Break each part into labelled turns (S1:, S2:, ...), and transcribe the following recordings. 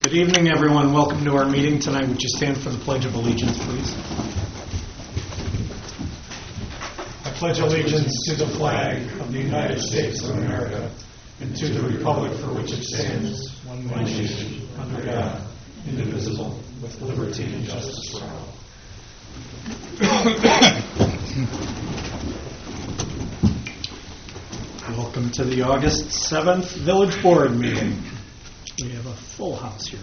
S1: Good evening, everyone. Welcome to our meeting tonight. Would you stand for the Pledge of Allegiance, please? I pledge allegiance to the flag of the United States of America and to the republic for which it stands, one nation, under God, indivisible, with liberty and justice for all. Welcome to the August 7th Village Board meeting. We have a full house here.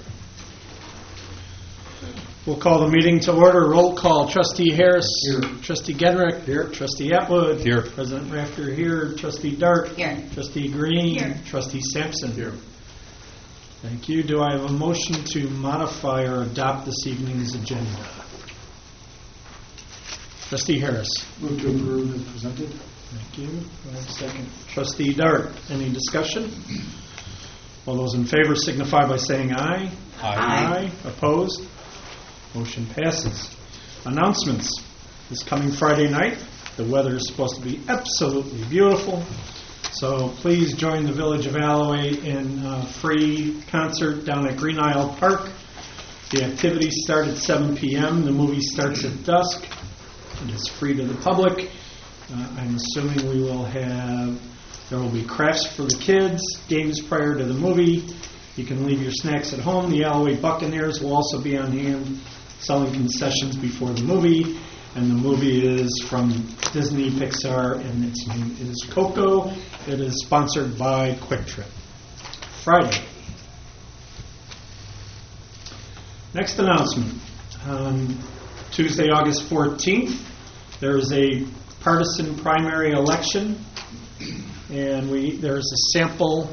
S1: We'll call the meeting to order. Roll call. Trustee Harris. Here. Trustee Genrick. Here. Trustee Atwood. Here. President Rafter here. Trustee Dart.
S2: Here.
S1: Trustee Green.
S2: Here.
S1: Trustee Sampson. Here. Thank you. Do I have a motion to modify or adopt this evening's agenda? Trustee Harris.
S3: Move to approve as presented.
S1: Thank you. Do I have a second? Trustee Dart. Any discussion? All those in favor signify by saying aye.
S2: Aye.
S1: Opposed? Motion passes. Announcements. This coming Friday night, the weather is supposed to be absolutely beautiful. So please join the Village of Alloway in a free concert down at Green Isle Park. The activities start at 7 p.m. The movie starts at dusk. It is free to the public. I'm assuming there will be crafts for the kids, games prior to the movie. You can leave your snacks at home. The Alloway Buccaneers will also be on hand selling concessions before the movie. And the movie is from Disney Pixar, and its name is Coco. It is sponsored by Quick Trip. Friday. Next announcement. On Tuesday, August 14th, there is a partisan primary election. And there's a sample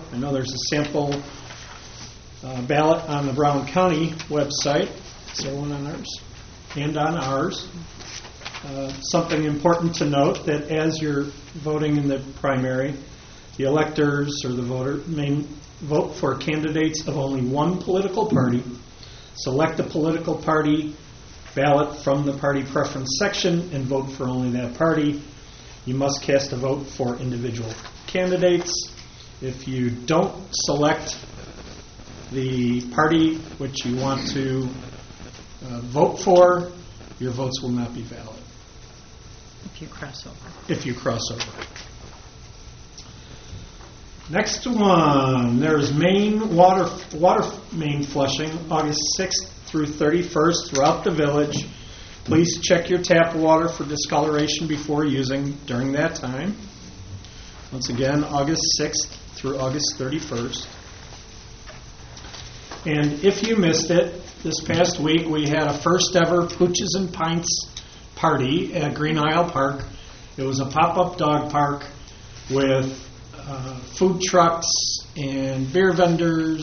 S1: ballot on the Brown County website. Is there one on ours? And on ours. Something important to note, that as you're voting in the primary, the electors or the voter may vote for candidates of only one political party. Select a political party ballot from the party preference section and vote for only that party. You must cast a vote for individual candidates. If you don't select the party which you want to vote for, your votes will not be valid.
S2: If you cross over. Next one,
S1: there's main water main flushing August 6th through 31st throughout the village. Please check your tap water for discoloration before using during that time. Once again, August 6th through August 31st. And if you missed it, this past week we had a first ever Pooches and Pints party at Green Isle Park. It was a pop-up dog park with food trucks and a beer vendor,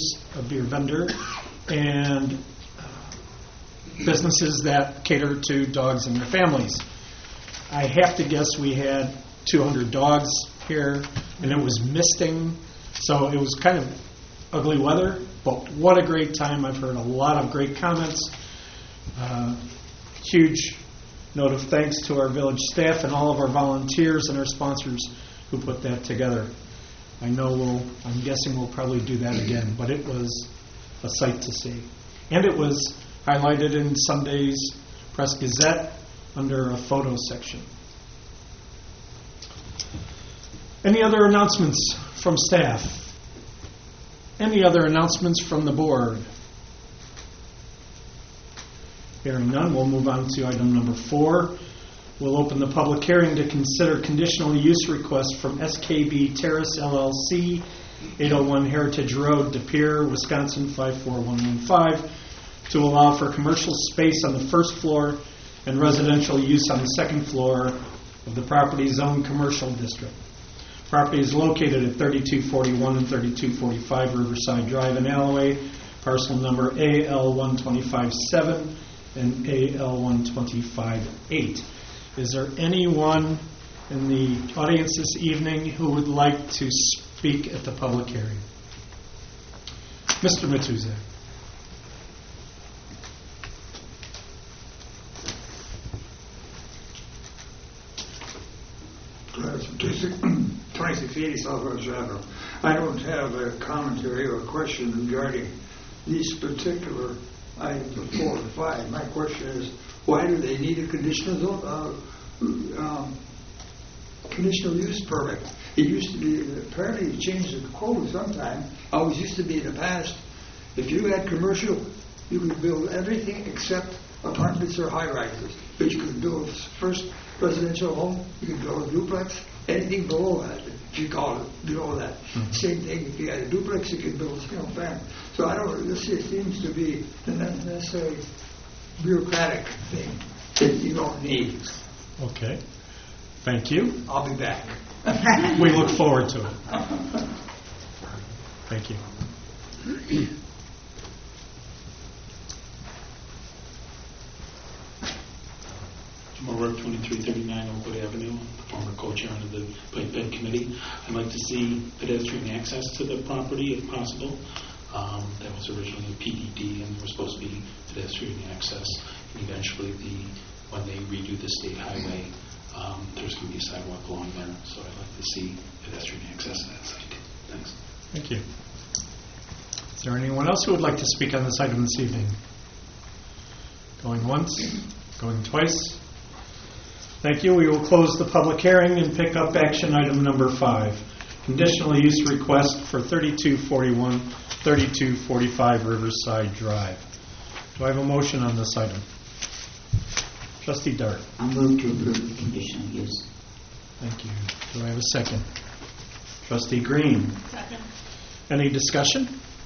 S1: and businesses that cater to dogs and their families. I have to guess we had 200 dogs here, and it was misting, so it was kind of ugly weather, but what a great time. I've heard a lot of great comments. Huge note of thanks to our village staff and all of our volunteers and our sponsors who put that together. I'm guessing we'll probably do that again, but it was a sight to see. And it was highlighted in Sunday's Press Gazette under a photo section. Any other announcements from staff? Any other announcements from the board? Hearing none, we'll move on to item number 4. We'll open the public hearing to consider conditional use request from SKB Terrace LLC, 801 Heritage Road, De Pere, Wisconsin 54115, to allow for commercial space on the first floor and residential use on the second floor of the property's own commercial district. Property is located at 3241 and 3245 Riverside Drive in Alloway, parcel number AL1257 and AL1258. Is there anyone in the audience this evening who would like to speak at the public hearing? Mr. Matuzak.
S3: Basic 2680 South Road Drive. I don't have a commentary or a question regarding these particular items of 4 and 5. My question is, why do they need a conditional use permit? It used to be, apparently it changed the code sometime. Always used to be in the past, if you had commercial, you could build everything except apartments or high-rises. But you could build first residential home, you could build a duplex, anything below that, if you call it below that. Same thing, if you had a duplex, you could build a single family. So I don't, this seems to be a necessary bureaucratic thing that you don't need.
S1: Okay. Thank you.
S3: I'll be back.
S1: We look forward to it. Thank you.
S4: Jim O'Rourke, 2339 Oakwood Avenue, former co-chairman of the Pipe Bed Committee. I'd like to see pedestrian access to the property if possible. That was originally a PDD, and there was supposed to be pedestrian access. And eventually, when they redo the state highway, there's going to be a sidewalk along there. So I'd like to see pedestrian access to that site. Thanks.
S1: Thank you. Is there anyone else who would like to speak on this item this evening? Going once, going twice. Thank you. We will close the public hearing and pick up action item number 5. Conditional use request for 3241, 3245 Riverside Drive. Do I have a motion on this item? Trustee Dart.
S5: I'll move to approve the conditional use.
S1: Thank you. Do I have a second? Trustee Green.
S2: Second.
S1: Any discussion?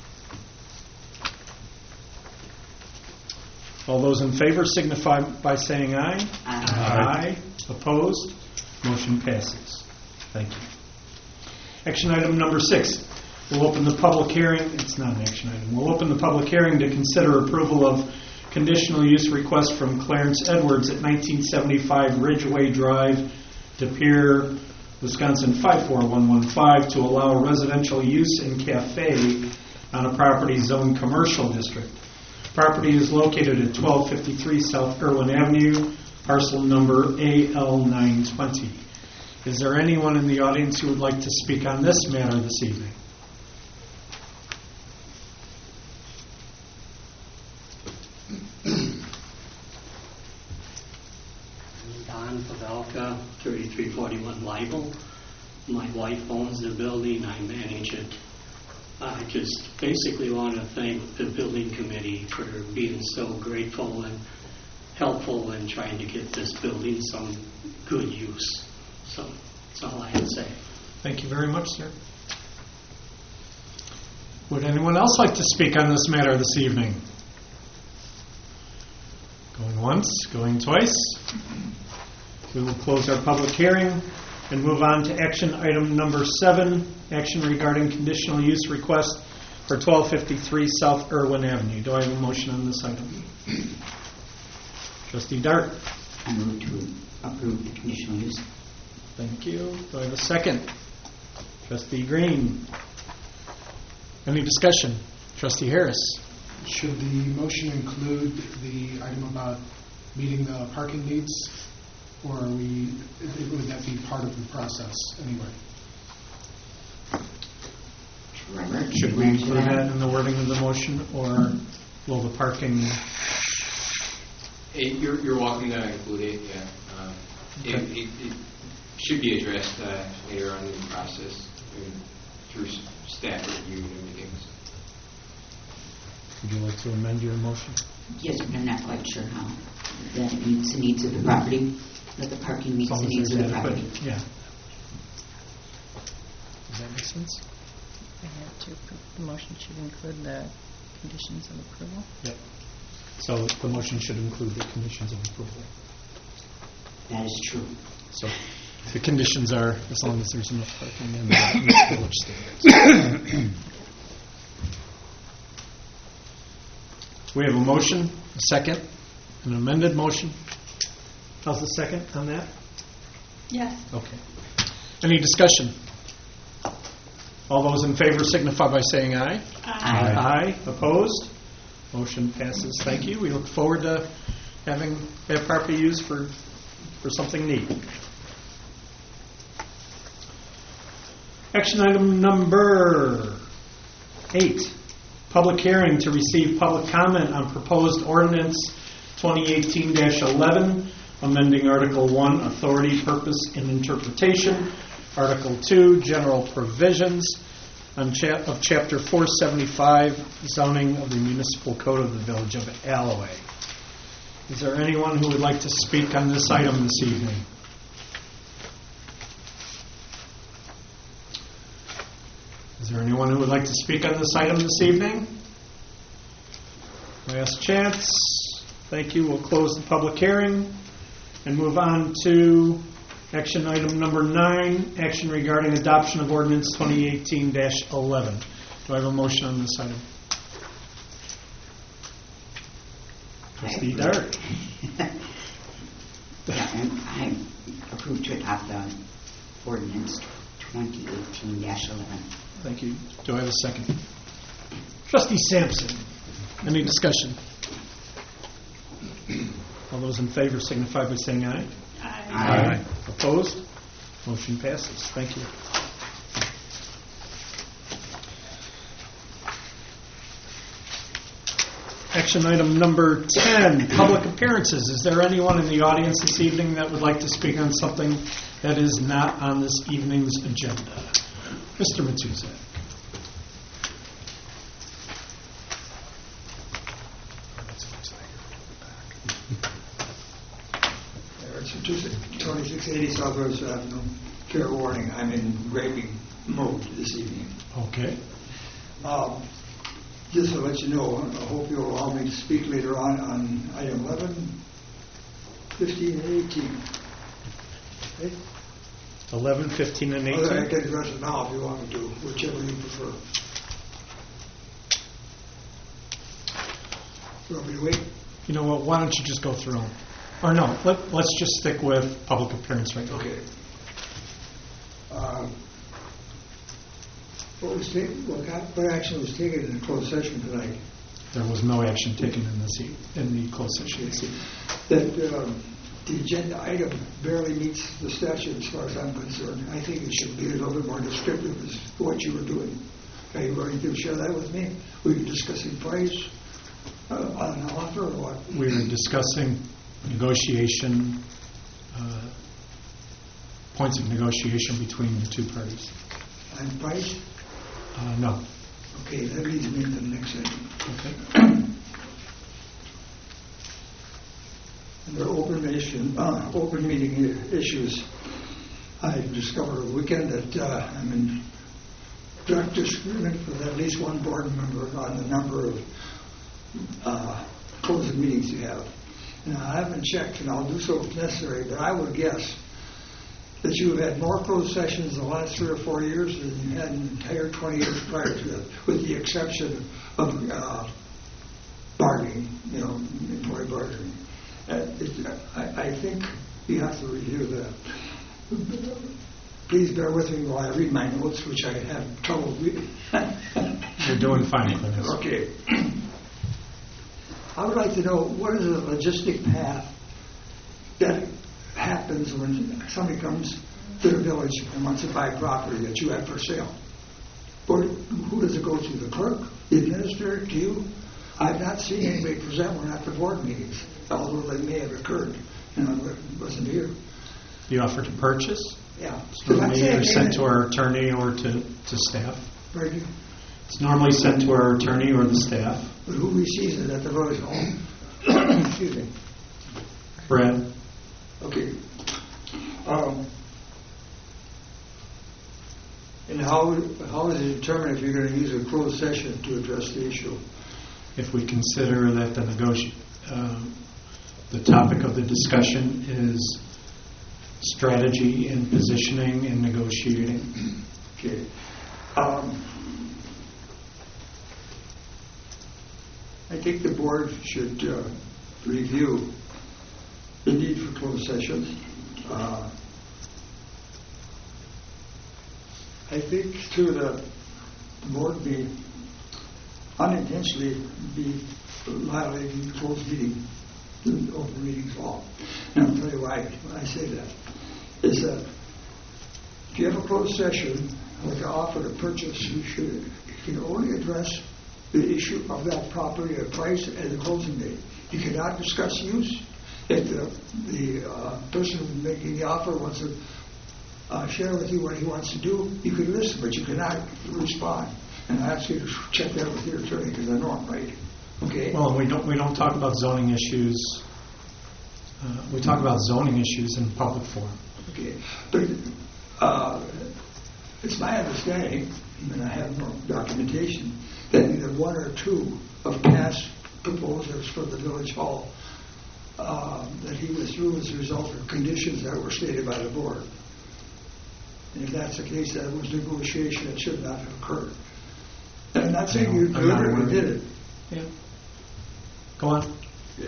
S1: All those in favor signify by saying aye.
S5: Aye.
S1: Opposed? Motion passes. Thank you. Action item number 6. We'll open the public hearing. It's not an action item. We'll open the public hearing to consider approval of conditional use request from Clarence Edwards at 1975 Ridgeway Drive, De Pere, Wisconsin 54115, to allow residential use in cafe on a property zoned commercial district. Property is located at 1253 South Irwin Avenue, parcel number AL920. Is there anyone in the audience who would like to speak on this matter this evening?
S6: Don Pavelka, 3341 Libel. My wife owns the building, I manage it. I just basically want to thank the building committee for being so grateful and helpful in trying to get this building some good use. So that's all I have to say.
S1: Thank you very much, sir. Would anyone else like to speak on this matter this evening? Going once, going twice. We will close our public hearing and move on to action item number 7, action regarding conditional use request for 1253 South Irwin Avenue. Do I have a motion on this item? Trustee Dart.
S5: I move to approve the conditional use.
S1: Thank you. Do I have a second? Trustee Green. Any discussion? Trustee Harris.
S7: Should the motion include the item about meeting the parking needs, or would that be part of the process anyway?
S1: Should we include that in the wording of the motion, or will the parking?
S8: You're welcome to include it, yeah.
S1: Okay.
S8: It should be addressed later on in the process through staff review and everything.
S1: Would you like to amend your motion?
S5: Yes, but I'm not quite sure how. That it meets the needs of the property, that the parking meets
S1: As
S5: the
S1: long as
S5: needs of
S1: there's
S5: the
S1: adequate-
S5: property.
S1: Yeah. Does that make sense?
S2: I have to approve. The motion should include the conditions of approval.
S1: Yep. So the motion should include the conditions of approval.
S5: That is true.
S1: So the conditions are, as long as there's enough parking and meets village standards. We have a motion, a second, an amended motion. How's the second on that?
S2: Yes.
S1: Okay. Any discussion? All those in favor signify by saying aye.
S5: Aye.
S1: Aye. Opposed? Motion passes. Thank you. We look forward to having that property used for something neat. Action item number 8. Public hearing to receive public comment on proposed ordinance 2018-11, amending Article 1, Authority, Purpose, and Interpretation, Article 2, General Provisions of Chapter 475, Zoning of the Municipal Code of the Village of Alloway. Is there anyone who would like to speak on this item this evening? Is there anyone who would like to speak on this item this evening? Last chance. Thank you. We'll close the public hearing and move on to action item number 9, action regarding adoption of ordinance 2018-11. Do I have a motion on this item? Trustee Dart.
S5: I approve to adopt the ordinance 2018-11.
S1: Thank you. Do I have a second? Trustee Sampson. Any discussion? All those in favor signify by saying aye.
S5: Aye.
S1: Opposed? Motion passes. Thank you. Action item number 10, public appearances. Is there anyone in the audience this evening that would like to speak on something that is not on this evening's agenda? Mr. Matuzak.
S3: It's 2680 Southwest Avenue. Fair warning, I'm in graving mode this evening.
S1: Okay.
S3: Just to let you know, I hope you'll allow me to speak later on item 11, 15, and 18. Okay?
S1: 11, 15, and 18?
S3: I can address it now if you want me to, whichever you prefer. You want me to wait?
S1: You know what, why don't you just go through them? Or no, let's just stick with public appearance right now.
S3: Okay. What action was taken in the closed session tonight?
S1: There was no action taken in the closed session.
S3: That the agenda item barely meets the statute as far as I'm concerned. I think it should be a little bit more descriptive as to what you were doing. Are you willing to share that with me? Were you discussing price on an offer or what?
S1: We were discussing negotiation, points of negotiation between the two parties.
S3: On price?
S1: No.
S3: Okay, that leads me into the next item.
S1: Okay.
S3: Under open meeting issues, I discovered over the weekend that I'm in direct disagreement with at least one board member on the number of closed meetings you have. Now, I haven't checked, and I'll do so if necessary, but I would guess that you have had more closed sessions in the last 3 or 4 years than you had in the entire 20 years prior to that, with the exception of bargaining, employee bargaining. I think you have to review that. Please bear with me while I read my notes, which I have trouble reading.
S1: You're doing fine, Dennis.
S3: Okay. I would like to know what is the logistic path that happens when somebody comes to the village and wants to buy property that you have for sale. Who does it go to? The clerk? The administrator? To you? I've not seen anybody present one at the board meetings, although they may have occurred, and I wasn't here.
S1: The offer to purchase?
S3: Yeah.
S1: It's normally either sent to our attorney or to staff.
S3: Pardon you?
S1: It's normally sent to our attorney or the staff.
S3: But who receives it at the village home? Excuse me.
S1: Brad?
S3: Okay. And how is it determined if you're going to use a closed session to address the issue?
S1: If we consider that the topic of the discussion is strategy and positioning and negotiating.
S3: Okay. I think the board should review the need for closed sessions. I think, too, that the board may unintentionally be violating the closed meeting, the open meetings law. And I'll tell you why I say that. Is that if you have a closed session, like an offer to purchase, you can only address the issue of that property, a price, and the closing date. You cannot discuss use. If the person making the offer wants to share with you what he wants to do, you can listen, but you cannot respond. And I ask you to check that with your attorney because I know I'm right. Okay.
S1: Well, we don't talk about zoning issues. We talk about zoning issues in public forum.
S3: Okay, but it's my understanding, and I have no documentation, that either one or two of past proposals for the village hall that he withdrew as a result of conditions that were stated by the board. And if that's the case, that was negotiation that should not have occurred. And I'm not saying you deliberately did it.
S1: Yeah. Go on.
S3: Yeah.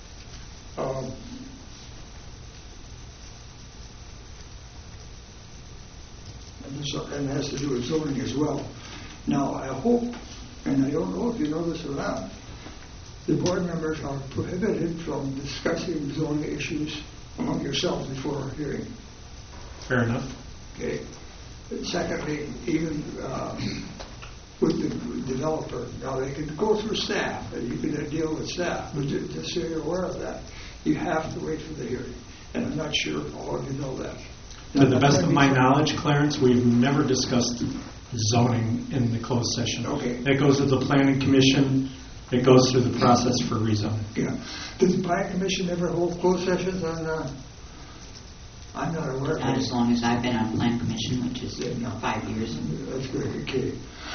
S3: And it has to do with zoning as well. Now, I hope, and I don't know if you know this or not, the board members are prohibited from discussing zoning issues among yourselves before a hearing.
S1: Fair enough.
S3: Okay. Secondly, even with the developer, now they can go through staff, and you can deal with staff, but just so you're aware of that, you have to wait for the hearing. And I'm not sure if all of you know that.
S1: To the best of my knowledge, Clarence, we've never discussed zoning in the closed session.
S3: Okay.
S1: It goes to the planning commission. It goes through the process for rezoning.
S3: Yeah. Does the planning commission ever hold closed sessions on? I'm not aware of
S5: Not
S3: it.
S5: as long as I've been on Plan Commission, which is 5 years.
S3: That's good. Okay.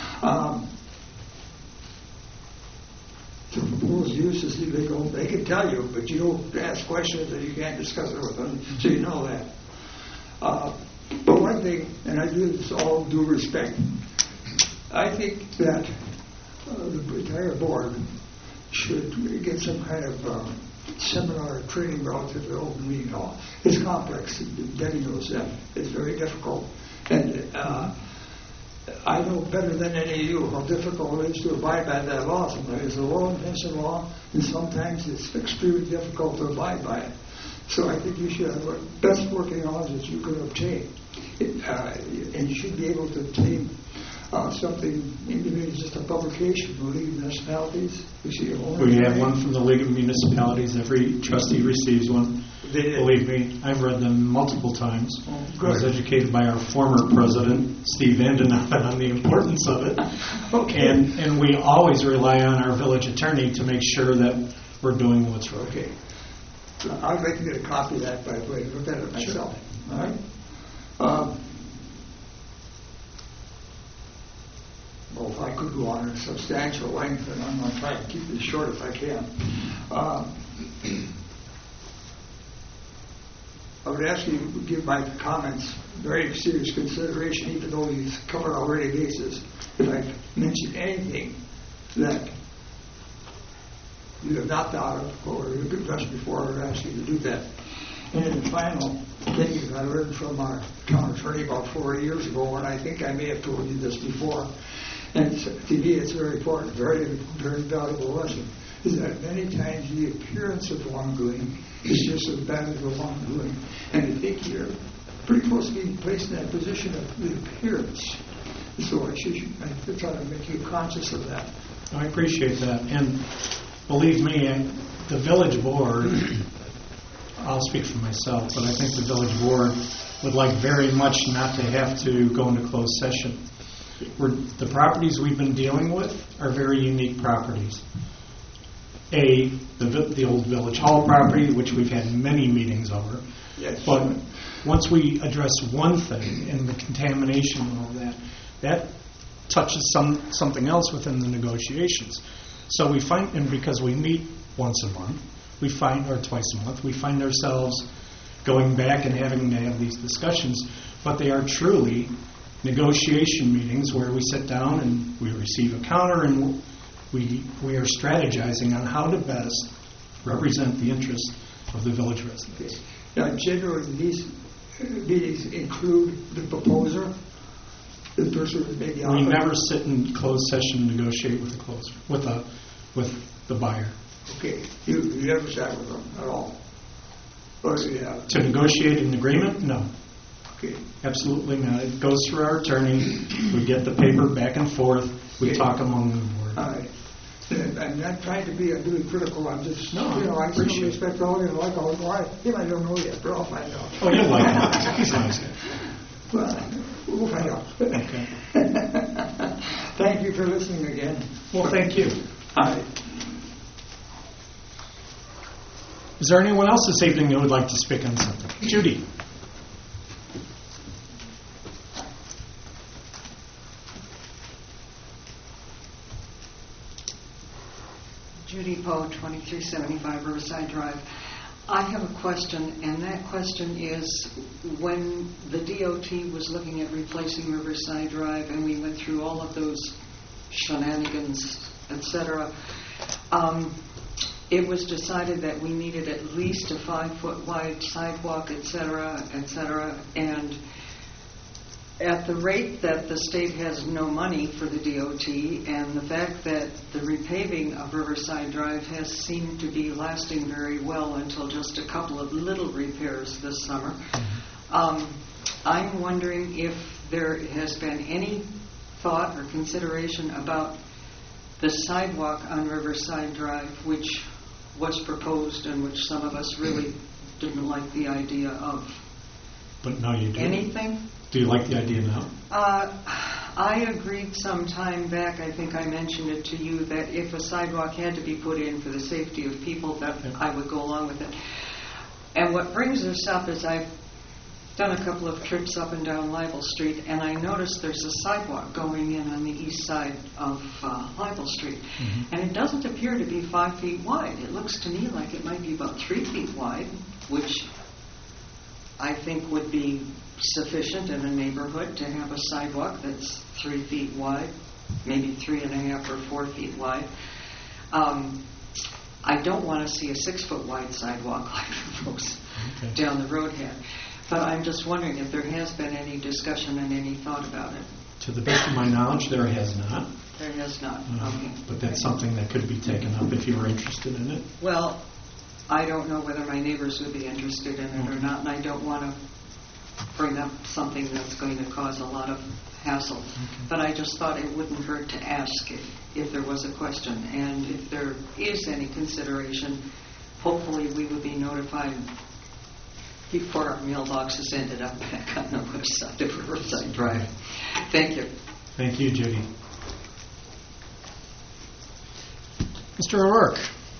S3: The proposed uses, they can tell you, but you don't ask questions and you can't discuss it with them, so you know that. But one thing, and I do this all due respect, I think that the entire board should get some kind of seminar or training relative to open meeting law. It's complex. Debbie knows that. It's very difficult. And I know better than any of you how difficult it is to abide by that law. Sometimes it's a well-intentioned law, and sometimes it's extremely difficult to abide by it. So I think you should have the best working odds that you could obtain. And you should be able to obtain something, maybe just a publication from the League of Municipalities.
S1: We have one from the League of Municipalities. Every trustee receives one. Believe me, I've read them multiple times. I was educated by our former president, Steve Vandenhoffen, on the importance of it.
S3: Okay.
S1: And we always rely on our village attorney to make sure that we're doing what's right.
S3: Okay. I'd like to get a copy of that, by the way, look at it myself. Sure. All right? Well, if I could go on at substantial length, and I'm going to try to keep it as short as I can. I would ask you to give my comments very serious consideration, even though you've covered already bases. If I mention anything that you have not thought of or you've addressed before, I would ask you to do that. And then the final thing is I learned from our town attorney about 4 years ago, and I think I may have told you this before, and to me it's very important, very, very valuable lesson, is that many times the appearance of wrongdoing is just as bad as the wrongdoing. And I think you're pretty close to being placed in that position of the appearance. So I try to make you conscious of that.
S1: I appreciate that. And believe me, the village board, I'll speak for myself, but I think the village board would like very much not to have to go into closed session. The properties we've been dealing with are very unique properties. The old Village Hall property, which we've had many meetings over.
S3: Yes.
S1: But once we address one thing and the contamination and all that touches something else within the negotiations. So we find, and because we meet once a month, or twice a month, we find ourselves going back and having to have these discussions, but they are truly negotiation meetings where we sit down and we receive a counter and we are strategizing on how to best represent the interests of the village residents.
S3: Now, generally, these meetings include the proposer, the person who made the offer.
S1: We never sit in closed session and negotiate with the closer, with the buyer.
S3: Okay, you never sat with them at all? Or yeah.
S1: To negotiate an agreement? No.
S3: Okay.
S1: Absolutely not. It goes through our attorney. We get the paper back and forth. We talk among the board.
S3: All right. I'm not trying to be unduly critical. I'm just,
S1: No,
S3: I
S1: appreciate
S3: certainly
S1: it.
S3: respect all of you and like all of you. I don't know yet, but I'll find out.
S1: Oh, you'll like him. He's nice.
S3: Well, we'll find out.
S1: Okay.
S3: Thank you for listening again.
S1: Well, thank you.
S3: Hi.
S1: Is there anyone else this evening who would like to speak on something? Judy?
S9: Judy Poe, 2375 Riverside Drive. I have a question, and that question is, when the DOT was looking at replacing Riverside Drive, and we went through all of those shenanigans, etc., it was decided that we needed at least a 5-foot wide sidewalk, etc., and at the rate that the state has no money for the DOT, and the fact that the repaving of Riverside Drive has seemed to be lasting very well until just a couple of little repairs this summer, I'm wondering if there has been any thought or consideration about the sidewalk on Riverside Drive, which was proposed and which some of us really didn't like the idea of.
S1: But now you do.
S9: Anything?
S1: Do you like the idea now?
S9: I agreed some time back, I think I mentioned it to you, that if a sidewalk had to be put in for the safety of people, that I would go along with it. And what brings this up is I've done a couple of trips up and down Libel Street, and I noticed there's a sidewalk going in on the east side of Libel Street. Mm-hmm. And it doesn't appear to be 5 feet wide. It looks to me like it might be about 3 feet wide, which I think would be sufficient in a neighborhood to have a sidewalk that's 3 feet wide, maybe 3.5 or 4 feet wide. I don't want to see a 6-foot wide sidewalk like the folks down the road had. But I'm just wondering if there has been any discussion and any thought about it.
S1: To the best of my knowledge, there has not.
S9: There has not. Okay.
S1: But that's something that could be taken up if you were interested in it.
S9: Well, I don't know whether my neighbors would be interested in it or not, and I don't want to bring up something that's going to cause a lot of hassle. Okay. But I just thought it wouldn't hurt to ask if there was a question. And if there is any consideration, hopefully we would be notified before our mailboxes ended up back on the west side of Riverside Drive. Thank you.
S1: Thank you, Judy. Mr. O'Rourke.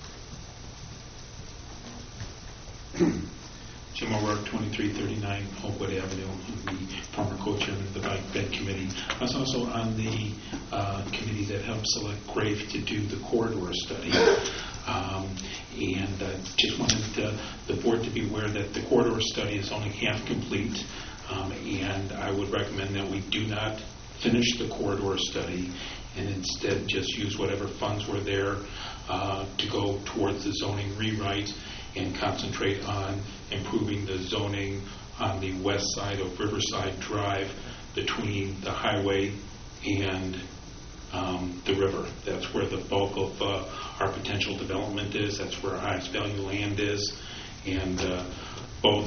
S4: Jim O'Rourke, 2339 Oakwood Avenue, the former co-chairman of the Bike Bed Committee. I was also on the committee that helped select Grave to do the corridor study. And just wanted the board to be aware that the corridor study is only half complete, and I would recommend that we do not finish the corridor study and instead just use whatever funds were there to go towards the zoning rewrite and concentrate on improving the zoning on the west side of Riverside Drive between the highway and the river. That's where the bulk of our potential development is. That's where our highest value land is. And both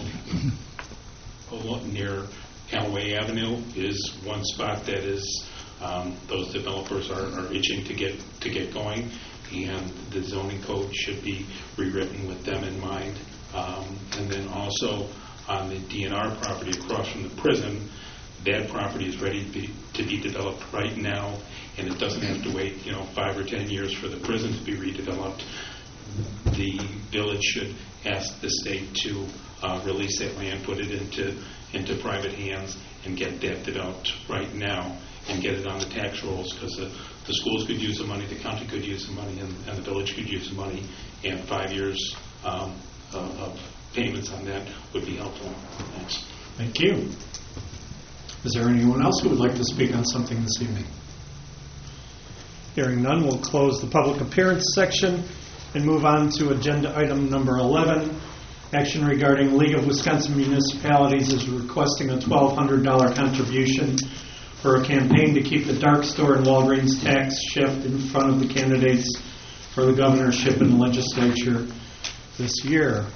S4: near Callaway Avenue is one spot that is those developers are itching to get going, and the zoning code should be rewritten with them in mind. And then also on the DNR property across from the prison, that property is ready to be developed right now, and it doesn't have to wait 5 or 10 years for the prison to be redeveloped. The village should ask the state to release that land, put it into private hands, and get that developed right now and get it on the tax rolls, because the schools could use the money, the county could use the money, and the village could use the money, and 5 years of payments on that would be helpful. Thanks.
S1: Thank you. Is there anyone else who would like to speak on something this evening? Hearing none, we'll close the public appearance section and move on to agenda item number 11. Action regarding League of Wisconsin Municipalities is requesting a $1,200 contribution for a campaign to keep the dark store and Walgreens tax shift in front of the candidates for the governorship and legislature this year.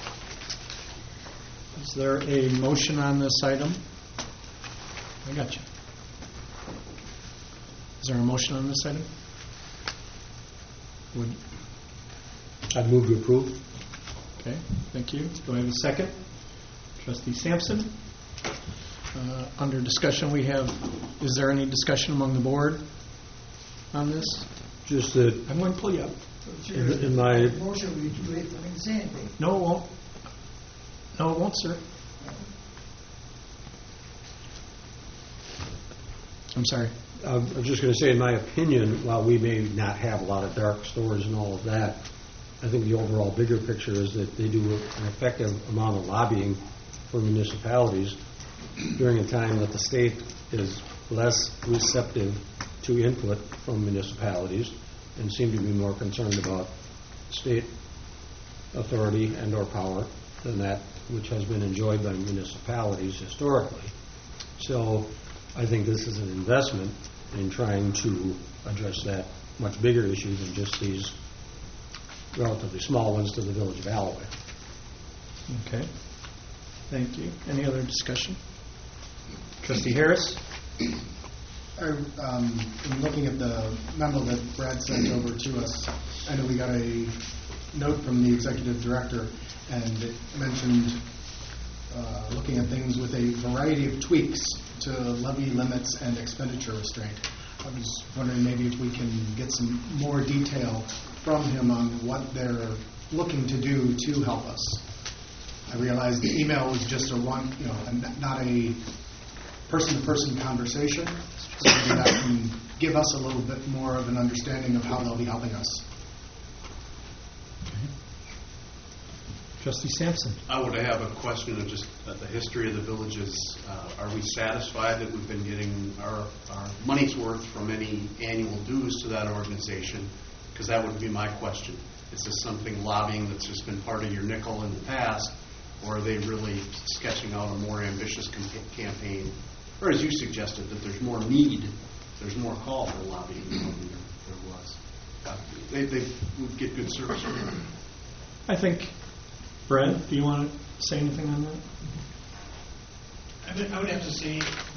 S1: Is there a motion on this item? I got you. Is there a motion on this item? Would,
S10: I'd move to approve.
S1: okay, thank you. Do I have a second? Trustee Sampson? Under discussion we have, is there any discussion among the board on this?
S10: Just that
S1: I'm going to pull you up.
S10: in my
S3: Motion will be too late for me to say anything.
S1: No, it won't. No, it won't, sir. I'm sorry.
S10: I'm just going to say, in my opinion, while we may not have a lot of dark stores and all of that, I think the overall bigger picture is that they do an effective amount of lobbying for municipalities during a time that the state is less receptive to input from municipalities and seem to be more concerned about state authority and or power than that which has been enjoyed by municipalities historically. So I think this is an investment in trying to address that much bigger issue than just these relatively small ones to the village of Alloway.
S1: Okay. Thank you. Any other discussion? Trustee Harris?
S7: In looking at the memo that Brad sent over to us, I know we got a note from the executive director, and it mentioned looking at things with a variety of tweaks to levy limits and expenditure restraint. I was wondering maybe if we can get some more detail from him on what they're looking to do to help us. I realize the email was just not a person-to-person conversation, so maybe that can give us a little bit more of an understanding of how they'll be helping us.
S1: Okay. Trustee Sampson?
S11: I would have a question of just the history of the villages. Are we satisfied that we've been getting our money's worth from any annual dues to that organization? Because that would be my question. Is this something lobbying that's just been part of your nickel in the past, or are they really sketching out a more ambitious campaign? Or as you suggested, that there's more need, there's more call for lobbying than there was. They would get good service from it.
S1: I think, Brad, do you want to say anything on that?
S12: I would have to say,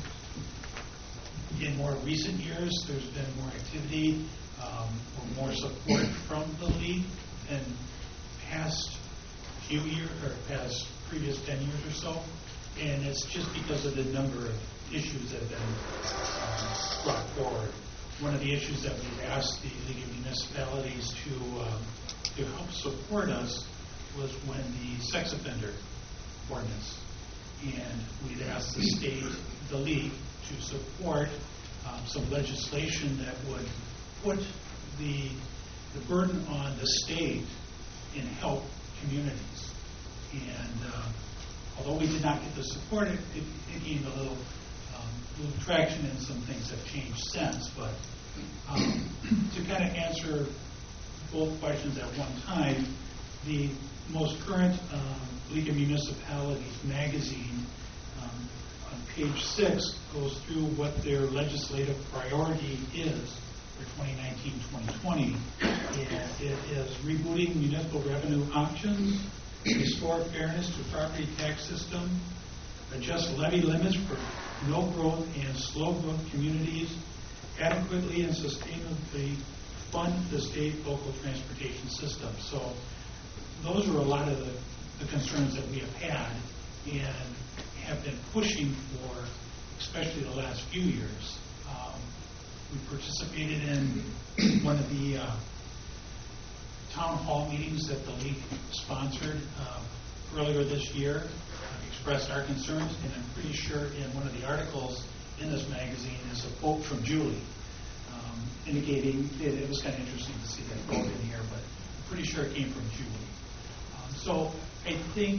S12: in more recent years, there's been more activity or more support from the league than past few years or past previous 10 years or so, and it's just because of the number of issues that have been brought forward. One of the issues that we've asked the League of Municipalities to help support us was when the sex offender ordinance, and we'd asked the league, to support some legislation that would put the burden on the state and help communities. And although we did not get the support, it gained a little traction, and some things have changed since. But to kind of answer both questions at one time, the most current League of Municipalities magazine on page 6 goes through what their legislative priority is for 2019-2020, and it is rebooting municipal revenue options, restore fairness to property tax system, adjust levy limits for no growth and slow growth communities, adequately and sustainably fund the state local transportation system. So those are a lot of the concerns that we have had and have been pushing for, especially the last few years. We participated in one of the town hall meetings that the league sponsored earlier this year, expressed our concerns, and I'm pretty sure in one of the articles in this magazine is a quote from Julie indicating, it was kind of interesting to see that quote in here, but I'm pretty sure it came from Julie. So I think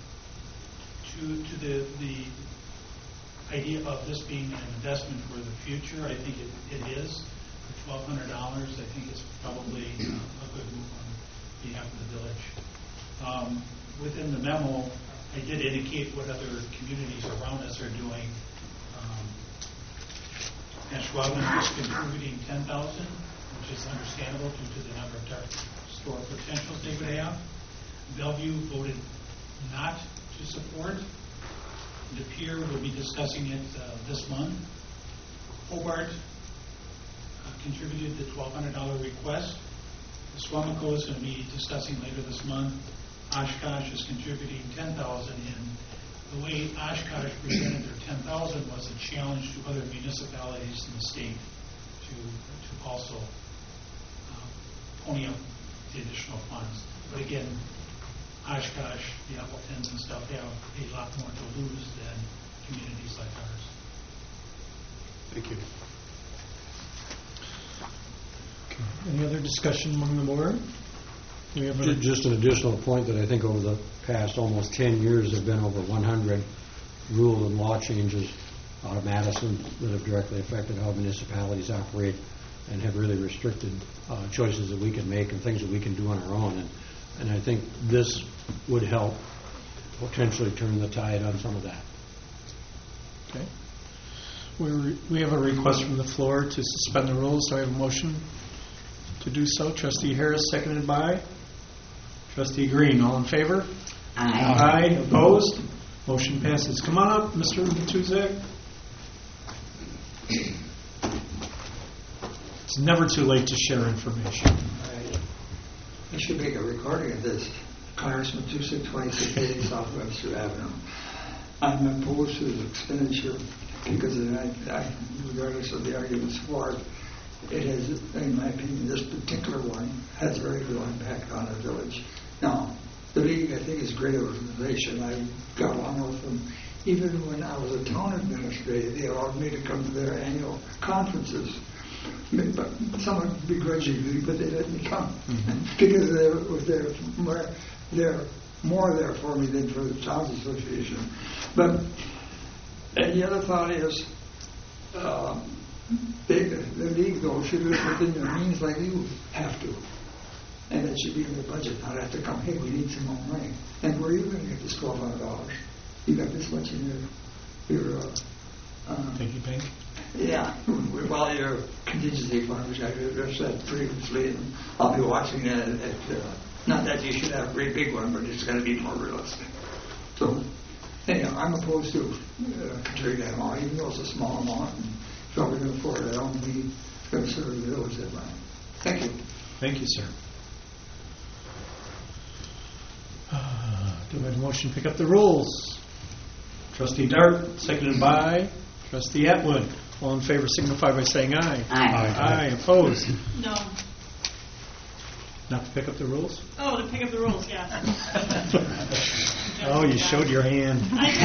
S12: to the idea of this being an investment for the future, I think it is. For $1,200, I think it's probably a good move on behalf of the village. Within the memo, I did indicate what other communities around us are doing. Ashwaubenon is contributing $10,000, which is understandable due to the number of dark store potentials they would have. Bellevue voted not to support. De Pere will be discussing it this month. Hobart contributed the $1,200 request. Swamico is going to be discussing later this month. Oshkosh is contributing $10,000 in. The way Oshkosh presented their $10,000 was a challenge to other municipalities in the state to also pony up the additional funds. But again, Oshkosh, the Appletons and stuff have a lot more to lose than communities like ours.
S11: Thank you.
S1: Any other discussion among the board? Do we have
S10: Just an additional point that I think over the past almost 10 years, there have been over 100 rule and law changes out of Madison that have directly affected how municipalities operate and have really restricted choices that we can make and things that we can do on our own. And I think this would help potentially turn the tide on some of that.
S1: Okay. We have a request from the floor to suspend the rules. Do I have a motion to do so? Trustee Harris, seconded by Trustee Green. All in favor?
S5: Aye.
S1: Aye. Opposed? Motion passes. Come on up, Mr. Matuzak. It's never too late to share information.
S3: I should make a recording of this. Clarence Matusik, 2680 South Webster Avenue. I'm opposed to the expenditure because regardless of the arguments for it, it has, in my opinion, this particular one has very little impact on the village. Now, the League, I think, is a great organization. I got along with them. Even when I was a town administrator, they allowed me to come to their annual conferences. But somewhat begrudgingly, but they let me come because they're more there for me than for the Towns Association. But and the other thought is, the league though should live within their means like you have to, and it should be in the budget. Not have to come. Hey, we need some more money. And where are you going to get this $1,200? You got this much in your
S1: piggy bank.
S3: Yeah, well, your contingency fund, which I just said previously, and I'll be watching that. Not that you should have a great big one, but it's going to be more realistic. So, anyhow, I'm opposed to contributing that amount, even though it's a small amount. And if we can afford it, I don't be going to serve the village that money. Thank you.
S1: Thank you, sir. Do we have a motion to pick up the rules? Trustee Dart, seconded by Trustee Atwood. All in favor signify by saying aye.
S5: Aye.
S1: Aye. Opposed?
S13: No.
S1: Not to pick up the rules?
S13: Oh, to pick up the rules, yeah.
S1: Oh, you showed your hand.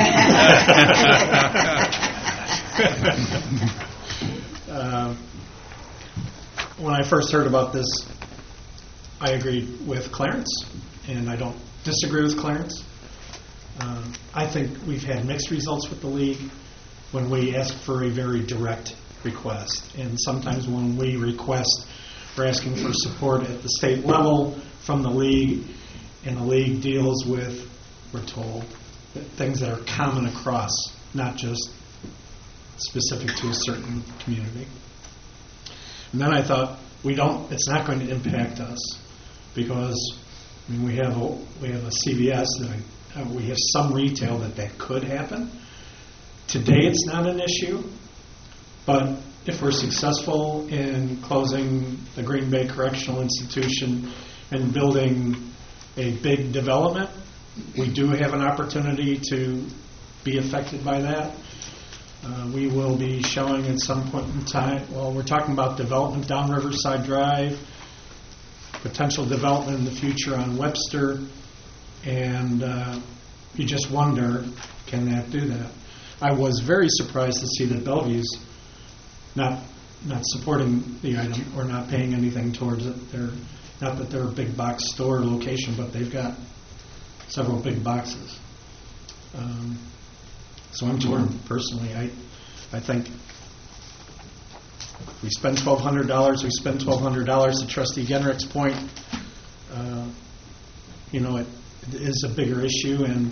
S1: When I first heard about this, I agreed with Clarence, and I don't disagree with Clarence. I think we've had mixed results with the league when we ask for a very direct request. And sometimes when we request, we're asking for support at the state level from the league, and the league deals with, we're told, things that are common across, not just specific to a certain community. And then I thought, it's not going to impact us because we have a CVS that we have some retail that could happen. Today it's not an issue, but if we're successful in closing the Green Bay Correctional Institution and building a big development, we do have an opportunity to be affected by that. We will be showing at some point in time, we're talking about development down Riverside Drive, potential development in the future on Webster, and you just wonder, can that do that? I was very surprised to see that Bellevue's not supporting the item or not paying anything towards it. Not that they're a big box store location, but they've got several big boxes. So I'm torn personally. I think we spend $1,200. We spend $1,200. To Trustee Genrich's point, it is a bigger issue, and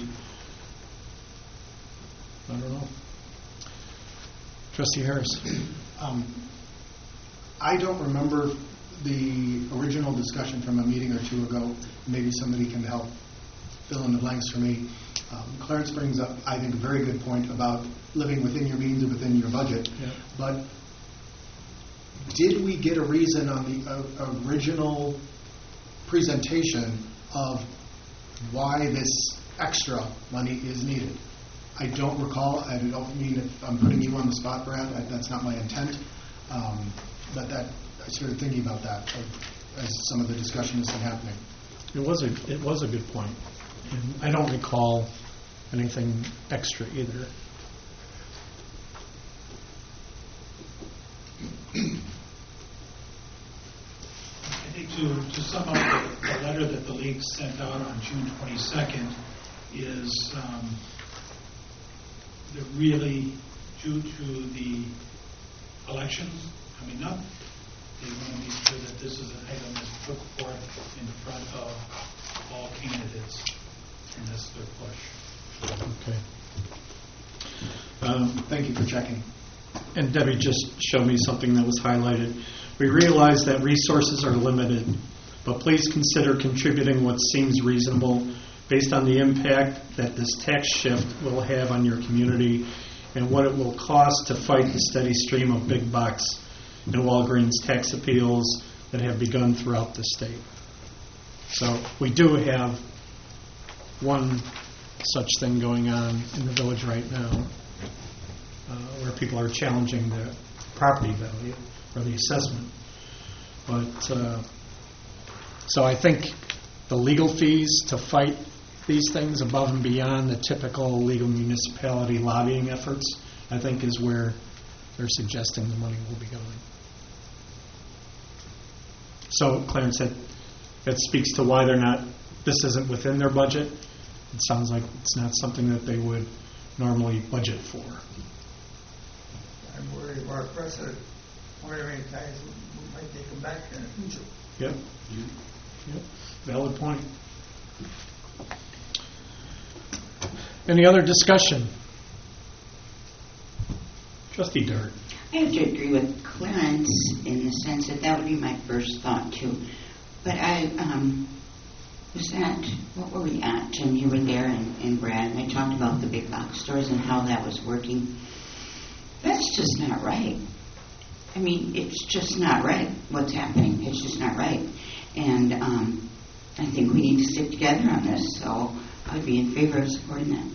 S1: I don't know. Trustee Harris.
S7: I don't remember the original discussion from a meeting or two ago. Maybe somebody can help fill in the blanks for me. Clarence brings up, I think, a very good point about living within your means and within your budget.
S1: Yeah.
S7: But did we get a reason on the original presentation of why this extra money is needed. I don't recall, I don't mean if I'm putting you on the spot, Brad, that's not my intent, but I started thinking about that as some of the discussion has been happening.
S1: It was a good point. And I don't recall anything extra either.
S12: I think to sum up the letter that the league sent out on June 22nd is that really, due to the elections coming up, they want to make sure that this is an item that's put forth in front of all candidates, and that's their push.
S1: Okay.
S7: Thank you for checking.
S1: And Debbie just showed me something that was highlighted. We realize that resources are limited, but please consider contributing what seems reasonable based on the impact that this tax shift will have on your community and what it will cost to fight the steady stream of big box and Walgreens tax appeals that have begun throughout the state. So we do have one such thing going on in the village right now, where people are challenging the property value or the assessment. But so I think the legal fees to fight these things above and beyond the typical legal municipality lobbying efforts, I think is where they're suggesting the money will be going. So Clarence, that speaks to why this isn't within their budget. It sounds like it's not something that they would normally budget for.
S3: I'm worried about precedent. Wondering any times we might take them back in the future.
S1: Yep. Valid point. Any other discussion? Trustee Dart.
S5: I have to agree with Clarence in the sense that that would be my first thought too. But what were we at, Jim? You were there and Brad, and I talked about the big box stores and how that was working. That's just not right. I mean, it's just not right what's happening. It's just not right. And I think we need to stick together on this, so I'd be in favor of supporting that.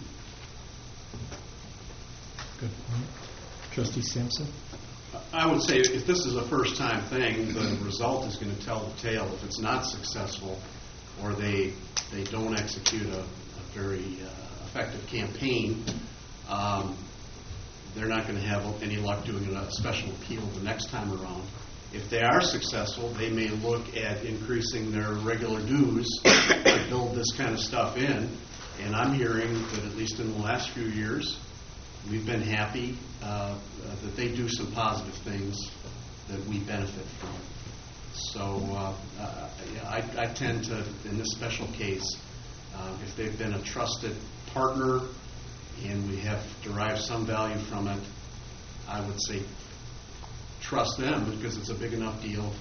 S1: Good point. Trustee Sampson?
S11: I would say if this is a first-time thing, the result is going to tell the tale. If it's not successful or they don't execute a very effective campaign, they're not going to have any luck doing a special appeal the next time around. If they are successful, they may look at increasing their regular dues to build this kind of stuff in. And I'm hearing that at least in the last few years, we've been happy that they do some positive things that we benefit from. So I tend to, in this special case, if they've been a trusted partner and we have derived some value from it, I would say trust them because it's a big enough deal.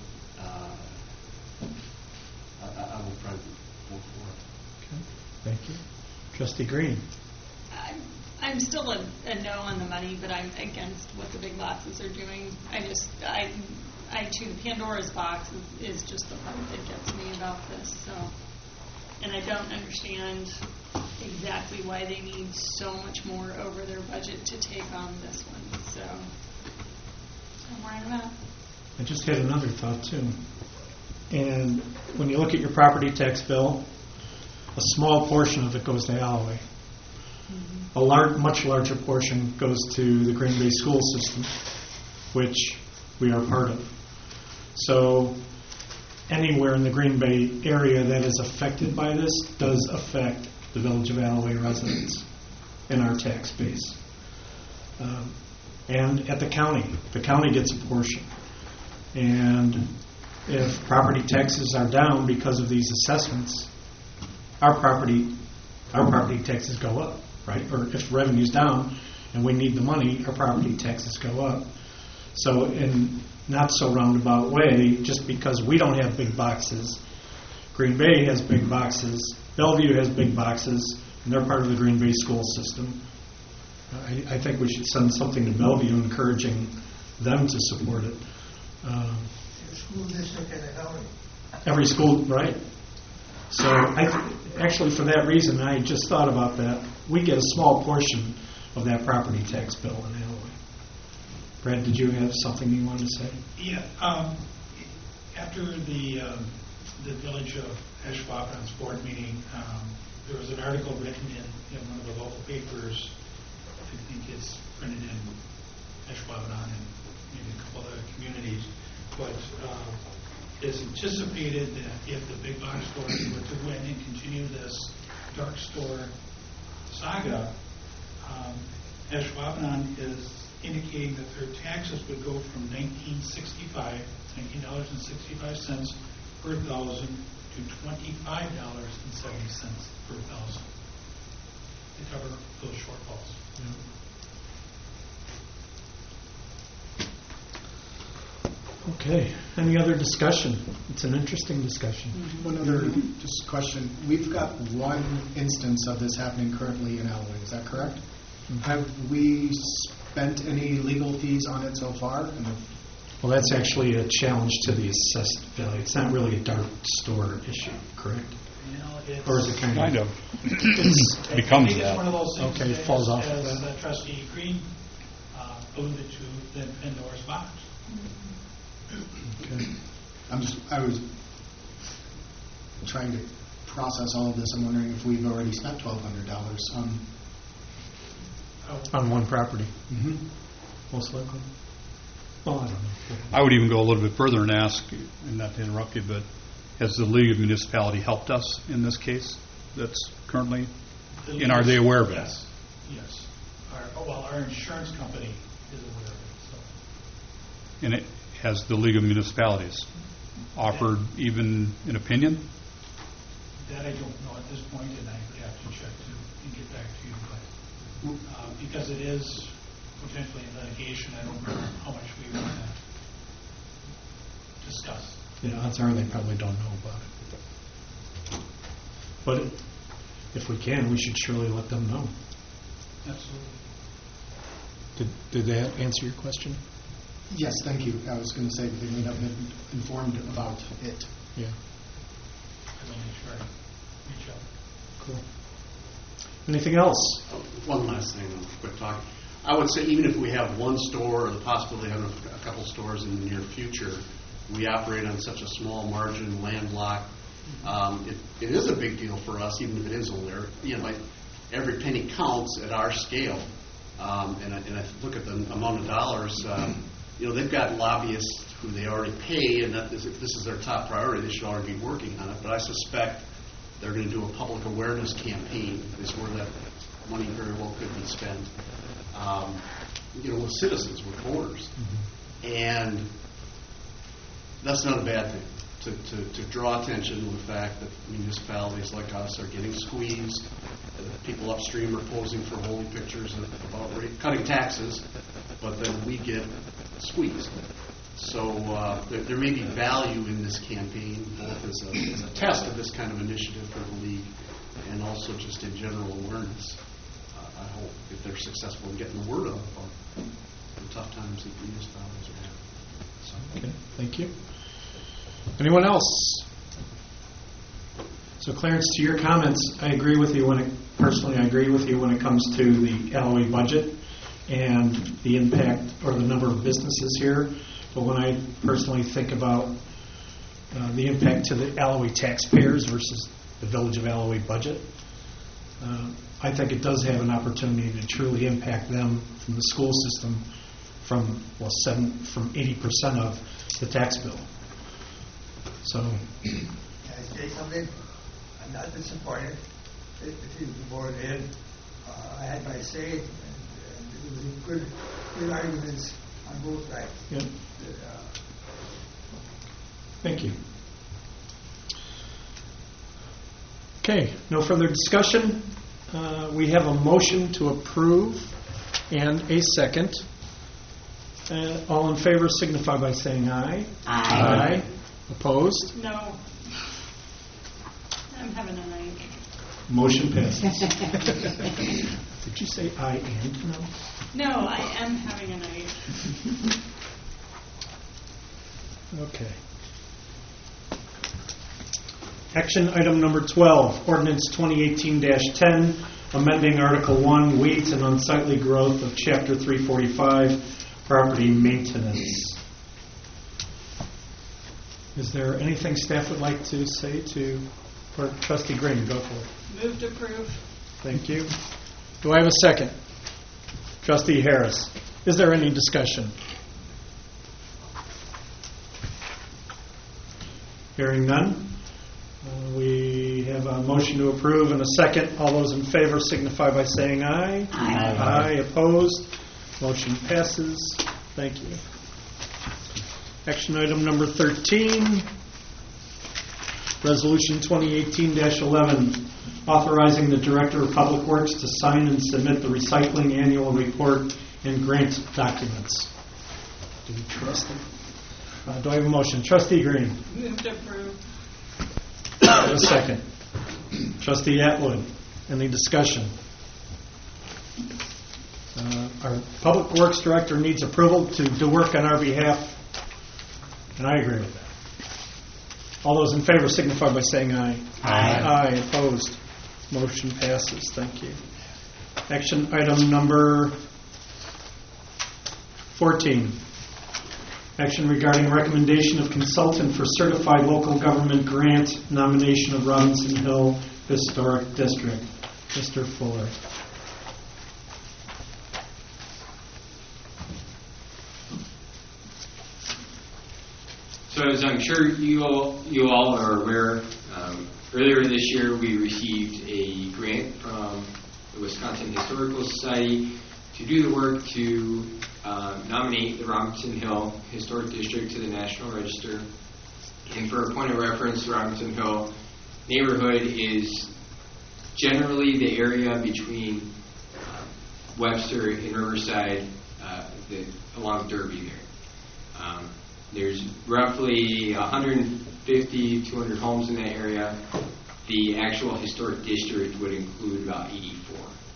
S11: I will probably vote for it.
S1: Okay, thank you. Trustee Green.
S13: I'm still a no on the money, but I'm against what the big boxes are doing. I too, Pandora's box is just the part that gets me about this. So, and I don't understand exactly why they need so much more over their budget to take on this one. So, I'm where I'm at.
S1: I just had another thought too. And when you look at your property tax bill, a small portion of it goes to Alloway. A much larger portion goes to the Green Bay school system, which we are part of. So anywhere in the Green Bay area that is affected by this does affect the Village of Alloway residents in our tax base. And at the county gets a portion. And if property taxes are down because of these assessments, our property taxes go up. Right? Or if revenue's down and we need the money, our property taxes go up. So in not so roundabout way, just because we don't have big boxes, Green Bay has big boxes, Bellevue has big boxes, and they're part of the Green Bay school system. I think we should send something to Bellevue encouraging them to support it.
S3: School district and a county.
S1: Every school, right? So actually, for that reason, I just thought about that. We get a small portion of that property tax bill in Alloway. Brad, did you have something you wanted to say?
S12: Yeah. After the Village of Ashwaubenon's board meeting, there was an article written in one of the local papers. I think it's printed in Ashwaubenon and maybe a couple other communities. But it's anticipated that if the big box stores were to win and continue this dark store saga, Ashwaubenon is indicating that their taxes would go from $19.65 per thousand to $25.70 per thousand to cover those shortfalls.
S1: Okay. Any other discussion? It's an interesting discussion.
S7: One other just question. We've got one instance of this happening currently in Alloway. Is that correct? Have we spent any legal fees on it so far?
S1: Well, that's actually a challenge to the assessed value. It's not really a dark store issue, correct? Or is it kind of?
S12: It
S14: becomes
S12: that. It's one of those things
S1: Okay,
S12: that,
S1: it falls off
S12: as
S1: of that.
S12: Trustee Green alluded to, the Pandora's box.
S1: Okay.
S7: I was trying to process all of this. I'm wondering if we've already spent $1,200 on.
S1: On one property.
S7: Mm-hmm.
S1: Most likely. Well, I don't know.
S14: I would even go a little bit further and ask, and not to interrupt you, but has the League of Municipality helped us in this case that's currently, and are they aware of it?
S12: Yes. Yes. Our insurance company is aware of it. So.
S14: And has the League of Municipalities offered even an opinion?
S12: That I don't know at this point, and I would have to check and get back to you. But because it is potentially in litigation, I don't know how much we want to discuss.
S1: Yeah, odds are they probably don't know about it. But if we can, we should surely let them know.
S12: Absolutely.
S1: Did that answer your question?
S7: Yes, thank you. I was going to say that they may not have been informed about it.
S1: Yeah.
S12: I will make sure I reach out.
S1: Cool. Anything else?
S11: One last thing, quick talk. I would say even if we have one store or the possibility of having a couple stores in the near future, we operate on such a small margin, landlocked. It is a big deal for us, even if it is only there. You know, like every penny counts at our scale. And I look at the amount of dollars. They've got lobbyists who they already pay, and if this is their top priority, they should already be working on it. But I suspect they're going to do a public awareness campaign. Is where that money very well could be spent. With citizens, with voters, and that's not a bad thing. To draw attention to the fact that municipalities like us are getting squeezed, that people upstream are posing for holy pictures about cutting taxes, but then we get squeezed. So there may be value in this campaign, both as a test of this kind of initiative for the league, and also just in general awareness. I hope if they're successful in getting the word out about the tough times that municipalities are having. So.
S1: Okay, thank you. Anyone else? So, Clarence, to your comments, I agree with you personally I agree with you when it comes to the Alloway budget and the impact or the number of businesses here. But when I personally think about the impact to the Alloway taxpayers versus the Village of Alloway budget, I think it does have an opportunity to truly impact them from the school system from 80% of the tax bill. So,
S3: can I say something? I'm not disappointed. The board did. I had my say, and it was good arguments on both sides.
S1: Yep. Thank you. Okay, no further discussion. We have a motion to approve and a second. All in favor signify by saying aye.
S5: Aye.
S1: Opposed?
S13: No. I'm having a night.
S1: Motion passes. Did you say aye and no?
S13: No, I am having a night.
S1: Okay. Action item number 12, ordinance 2018-10, amending Article 1, weeds and unsightly growth of Chapter 345, property maintenance. Is there anything staff would like to say to Trustee Green? Go for it.
S13: Move to approve.
S1: Thank you. Do I have a second? Trustee Harris. Is there any discussion? Hearing none. We have a motion to approve and a second. All those in favor signify by saying aye.
S5: Aye.
S1: Aye. Opposed? Motion passes. Thank you. Action item number 13, Resolution 2018-11, authorizing the Director of Public Works to sign and submit the recycling annual report and grant documents. Do we trust them? Do I have a motion? Trustee Green.
S13: Move to approve.
S1: Do I have a second? Trustee Atwood. Any discussion? Our Public Works Director needs approval to do work on our behalf, and I agree with that. All those in favor signify by saying aye.
S5: Aye.
S1: Aye. Opposed? Motion passes. Thank you. Action item number 14. Action regarding recommendation of consultant for certified local government grant nomination of Robinson Hill Historic District. Mr. Fuller.
S8: So as I'm sure you all are aware, earlier this year we received a grant from the Wisconsin Historical Society to do the work to nominate the Robinson Hill Historic District to the National Register. And for a point of reference, the Robinson Hill neighborhood is generally the area between Webster and Riverside along Derby there. There's roughly 150, 200 homes in that area. The actual historic district would include about 84.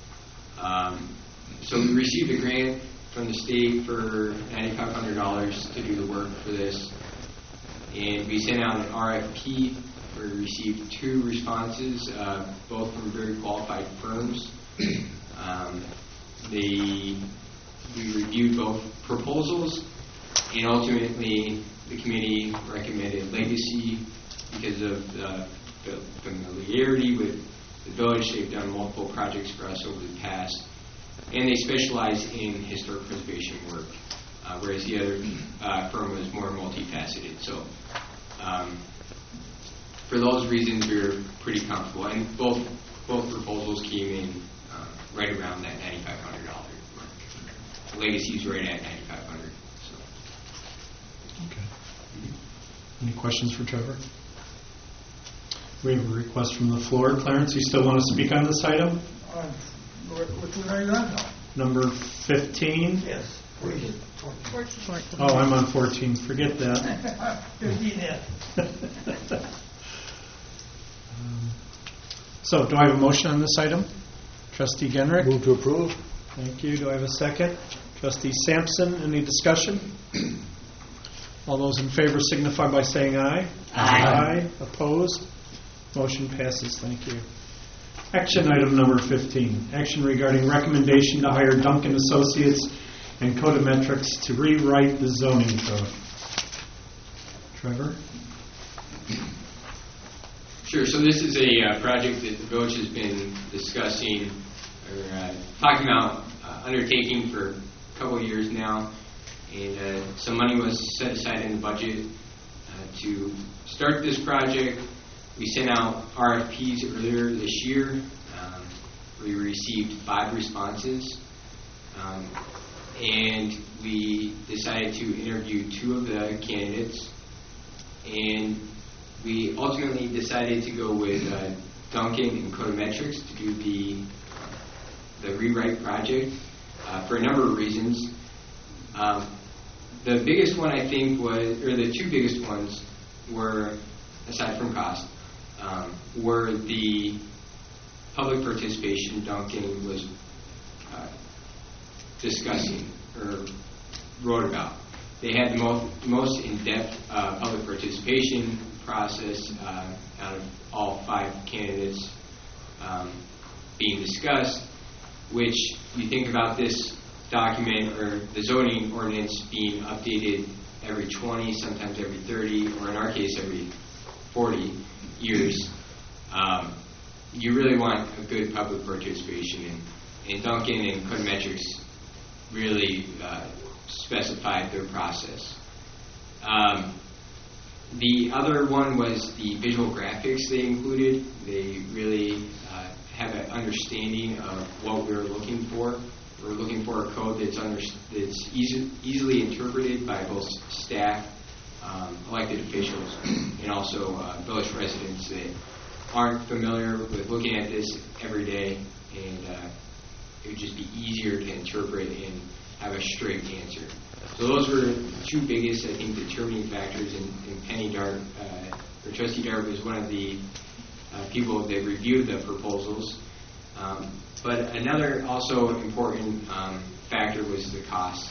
S8: So we received a grant from the state for $9,500 to do the work for this. And we sent out an RFP. We received 2 responses, both from very qualified firms. We reviewed both proposals, and ultimately the committee recommended Legacy because of the familiarity with the village. They've done multiple projects for us over the past, and they specialize in historic preservation work, whereas the other firm was more multifaceted. So for those reasons, we were pretty comfortable, and both proposals came in right around that $9,500 mark. Legacy's right at $9,500.
S1: Okay. Any questions for Trevor? We have a request from the floor. Clarence, you still want to speak on this item?
S3: Which one are you on now?
S1: Number 15?
S3: Yes. 14.
S1: Oh, I'm on 14. Forget that.
S3: 15, yes.
S1: So, do I have a motion on this item? Trustee Genrick?
S10: Move to approve.
S1: Thank you. Do I have a second? Trustee Sampson, any discussion? All those in favor signify by saying aye.
S5: Aye.
S1: Aye. Opposed? Motion passes. Thank you. Action item number 15. Action regarding recommendation to hire Duncan Associates and Codometrics to rewrite the zoning code. Trevor?
S8: Sure. So this is a project that the village has been discussing or talking about undertaking for a couple of years now. And some money was set aside in the budget to start this project. We sent out RFPs earlier this year. We received 5 responses. And we decided to interview 2 of the candidates. And we ultimately decided to go with Duncan and Codometrics to do the rewrite project for a number of reasons. The biggest one, I think, or the 2 biggest ones were, aside from cost, were the public participation Duncan was discussing or wrote about. They had the most in-depth public participation process out of all 5 candidates being discussed, which you think about this document or the zoning ordinance being updated every 20, sometimes every 30, or in our case every 40 years. You really want a good public participation, and Duncan and Codemetrics really specified their process. The other one was the visual graphics they included. They really have an understanding of what we're looking for. We're looking for a code that's easily interpreted by both staff, elected officials, and also village residents that aren't familiar with looking at this every day, and it would just be easier to interpret and have a straight answer. So those were the 2 biggest, I think, determining factors, and Penny Dart, or Trustee Dart was one of the people that reviewed the proposals. But another also important factor was the cost.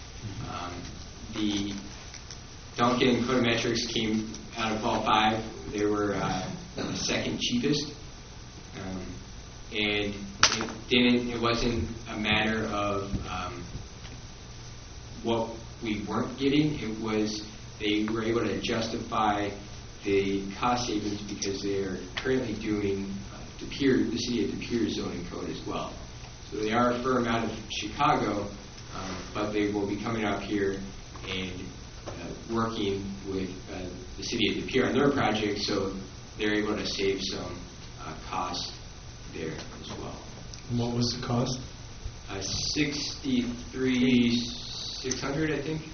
S8: The Duncan and Codemetrics came out of all 5. They were the second cheapest, and it wasn't a matter of what we weren't getting. It was they were able to justify the cost savings because they are currently doing the city of De Pere zoning code as well. So they are a firm out of Chicago, but they will be coming up here and working with the city of De Pere on their project, so they're able to save some cost there as well.
S1: And what was the cost?
S8: $63,600, I think.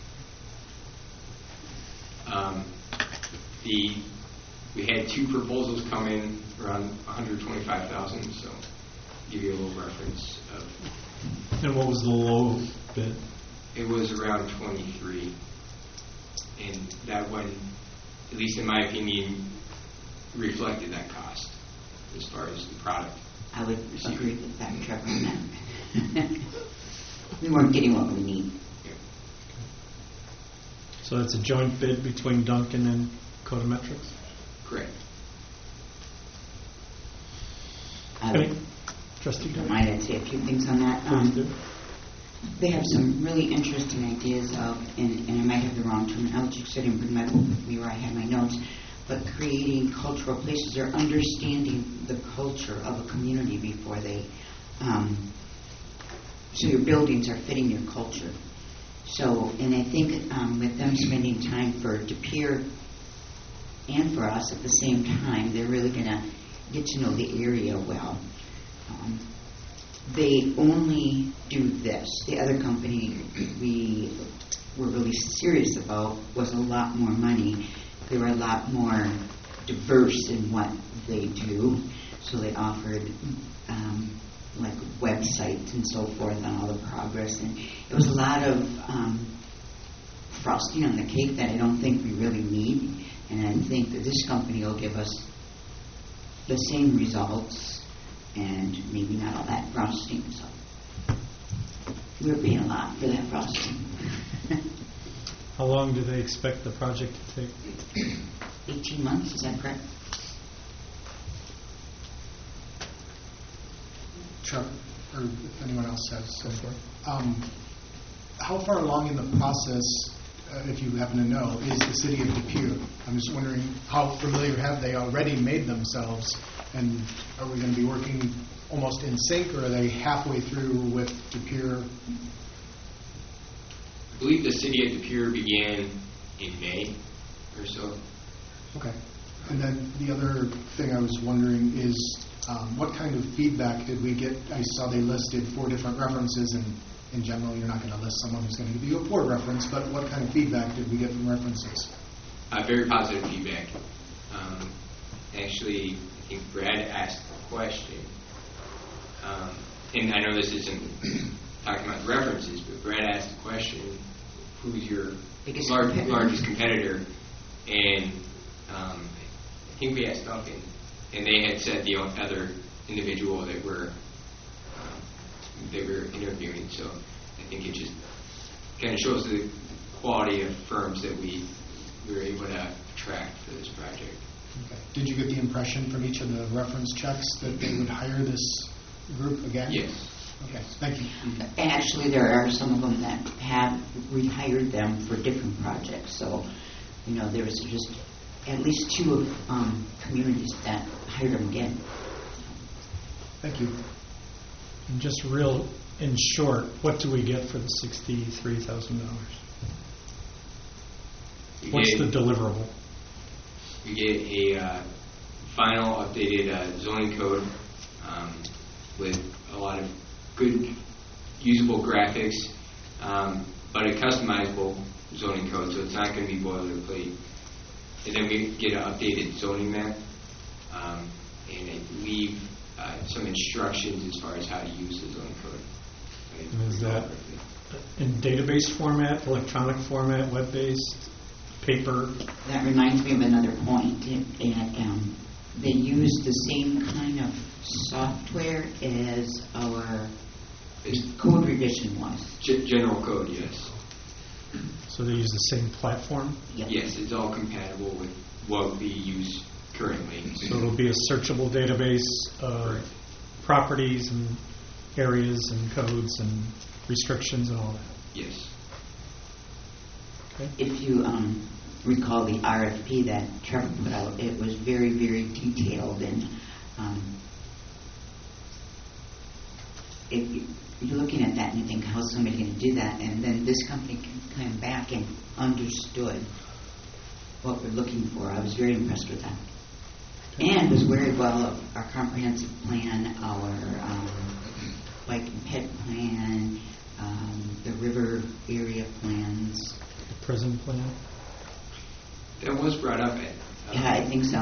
S8: We had 2 proposals come in around $125,000, so give you a little reference of.
S1: And what was the low bid?
S8: It was around 23, and that one, at least in my opinion, reflected that cost as far as the product.
S5: I would agree with that, Trevor, on that. We weren't getting what we need.
S8: Yeah.
S1: So that's a joint bid between Duncan and Codemetrics?
S8: Correct.
S1: Trustee Dart?
S5: Might I say a few things on that?
S1: Please do.
S5: They have some really interesting ideas of, and I might have the wrong terminology, so I didn't bring my book with me where I had my notes, but creating cultural places or understanding the culture of a community before they, so your buildings are fitting your culture. So, and I think with them spending time for De Pere and for us at the same time, they're really going to get to know the area well. They only do this. The other company we were really serious about was a lot more money. They were a lot more diverse in what they do. So they offered like websites and so forth on all the progress. And it was a lot of frosting on the cake that I don't think we really need. And I think that this company will give us the same results and maybe not all that frosting. So we're paying a lot for that frosting.
S1: How long do they expect the project to take?
S5: 18 months, is that correct?
S7: Chuck, or if anyone else has. How far along in the process, if you happen to know, is the city of De Pere? I'm just wondering how familiar have they already made themselves, and are we going to be working almost in sync, or are they halfway through with De Pere?
S8: I believe the city of De Pere began in May or so.
S7: Okay. And then the other thing I was wondering is what kind of feedback did we get? I saw they listed 4 different references, and in general, you're not going to list someone who's going to give you a poor reference, but what kind of feedback did we get from references?
S8: Very positive feedback. Actually, I think Brad asked a question, and I know this isn't talking about references, but Brad asked a question, who's your largest competitor? And I think we asked Duncan, and they had said the other individual that we're interviewing. So I think it just kind of shows the quality of firms that we were able to tracked for this project.
S7: Okay. Did you get the impression from each of the reference checks that they would hire this group again?
S8: Yes.
S7: Okay, thank you.
S5: Actually, there are some of them that have rehired them for different projects. So, there's just at least 2 communities that hired them again.
S7: Thank you.
S1: And just real in short, what do we get for the $63,000? What's the deliverable?
S8: We get a final updated zoning code with a lot of good usable graphics, but a customizable zoning code, so it's not going to be boilerplate. And then we get an updated zoning map, and I believe some instructions as far as how to use the zoning code.
S1: And is that in database format, electronic format, web-based, paper?
S5: That reminds me of another point. They use the same kind of software as our code revision was.
S8: General code, yes.
S1: So they use the same platform?
S8: Yes, it's all compatible with what we use currently.
S1: So it'll be a searchable database of properties and areas and codes and restrictions and all that?
S8: Yes.
S1: Okay.
S5: If you recall the RFP that Trevor put out, it was very, very detailed, and you're looking at that and you think, how's somebody going to do that? And then this company came back and understood what we're looking for. I was very impressed with that. And was very well of our comprehensive plan, our bike and pet plan, the river area plans.
S1: The prison plan?
S8: That was brought up at...
S5: Yeah, I think so.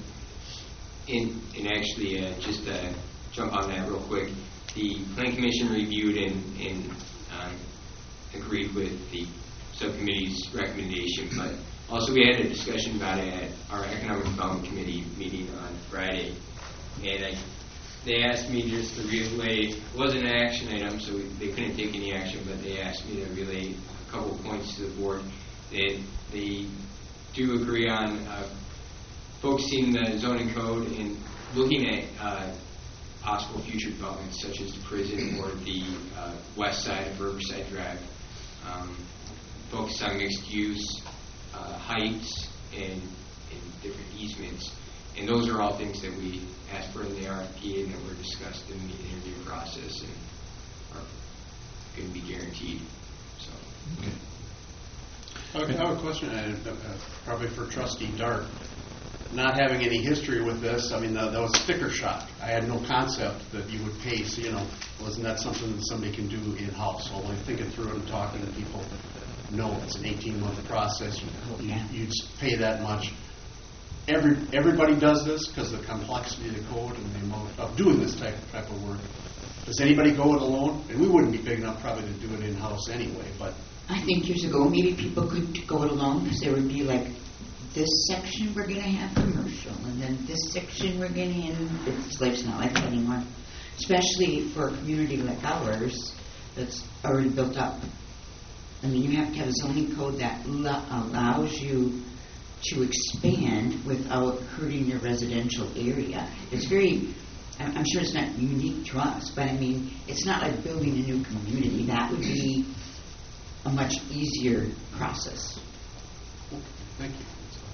S8: And actually, just to jump on that real quick, the Plan Commission reviewed and agreed with the subcommittee's recommendation, but also we had a discussion about it at our Economic Development Committee meeting on Friday, and they asked me just to relay, it wasn't an action item, so they couldn't take any action, but they asked me to relay a couple of points to the board. They do agree on focusing the zoning code and looking at possible future developments such as the prison or the west side of Riverside Drive. Focus on mixed use, heights, and different easements. And those are all things that we asked for in the RFP and that were discussed in the interview process and are going to be guaranteed. So.
S11: Okay. I have a question, probably for Trustee Dart. Not having any history with this, I mean, that was sticker shock. I had no concept that you would pay, so, wasn't that something that somebody can do in-house? So when thinking through it and talking to people, no, it's an 18-month process. You just pay that much. Everybody does this because of the complexity of the code and the amount of doing this type of work. Does anybody go it alone? And we wouldn't be big enough probably to do it in-house anyway, but... I
S5: think years ago maybe people could go it alone because there would be like, this section we're going to have commercial, and then this section we're going to end. It's life's not like that anymore, especially for a community like ours that's already built up. I mean, you have to have a zoning code that allows you to expand without hurting your residential area. It's very, I'm sure it's not unique to us, but I mean, it's not like building a new community. That would be a much easier process.
S11: Thank you.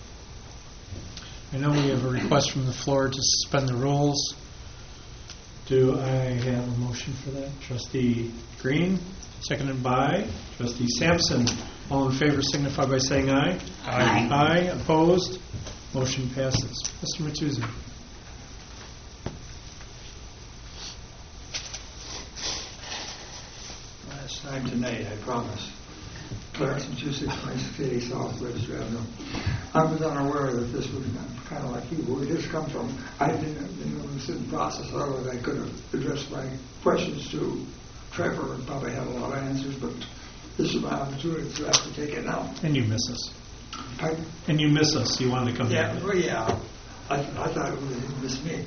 S1: I know we have a request from the floor to suspend the rules. Do I have a motion for that? Trustee Green, seconded by Trustee Sampson. All in favor signify by saying aye.
S5: Aye.
S1: Aye. Opposed? Motion passes. Mr. Matuzzi.
S3: Last time tonight, I promise. Clarence, 26580 South Webster Avenue. I was unaware that this was kind of like you, where this comes from. I didn't know this in the process, otherwise I could have addressed my questions to Trevor and probably had a lot of answers, but this is my opportunity to actually take it now.
S1: And you miss us.
S3: Pardon?
S1: And you miss us. You wanted to come back.
S3: Well, yeah. I thought it would miss me.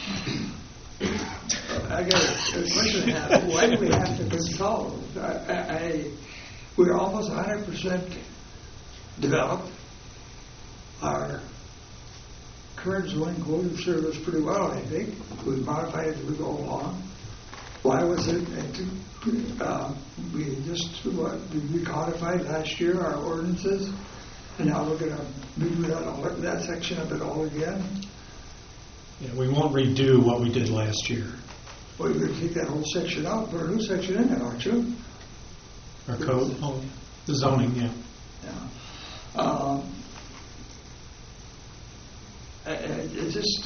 S3: I got a question. Why do we have to consult? We're almost 100% developed. our current zoning code has served us pretty well, I think. We've modified it as we go along. Why was it we just we codified last year our ordinances, and now we're going to redo that section of it all again?
S1: Yeah, we won't redo what we did last year.
S3: Well, you're going to take that whole section out, put a new section in it, aren't you?
S1: Our code, the zoning, yeah.
S3: Yeah. It just,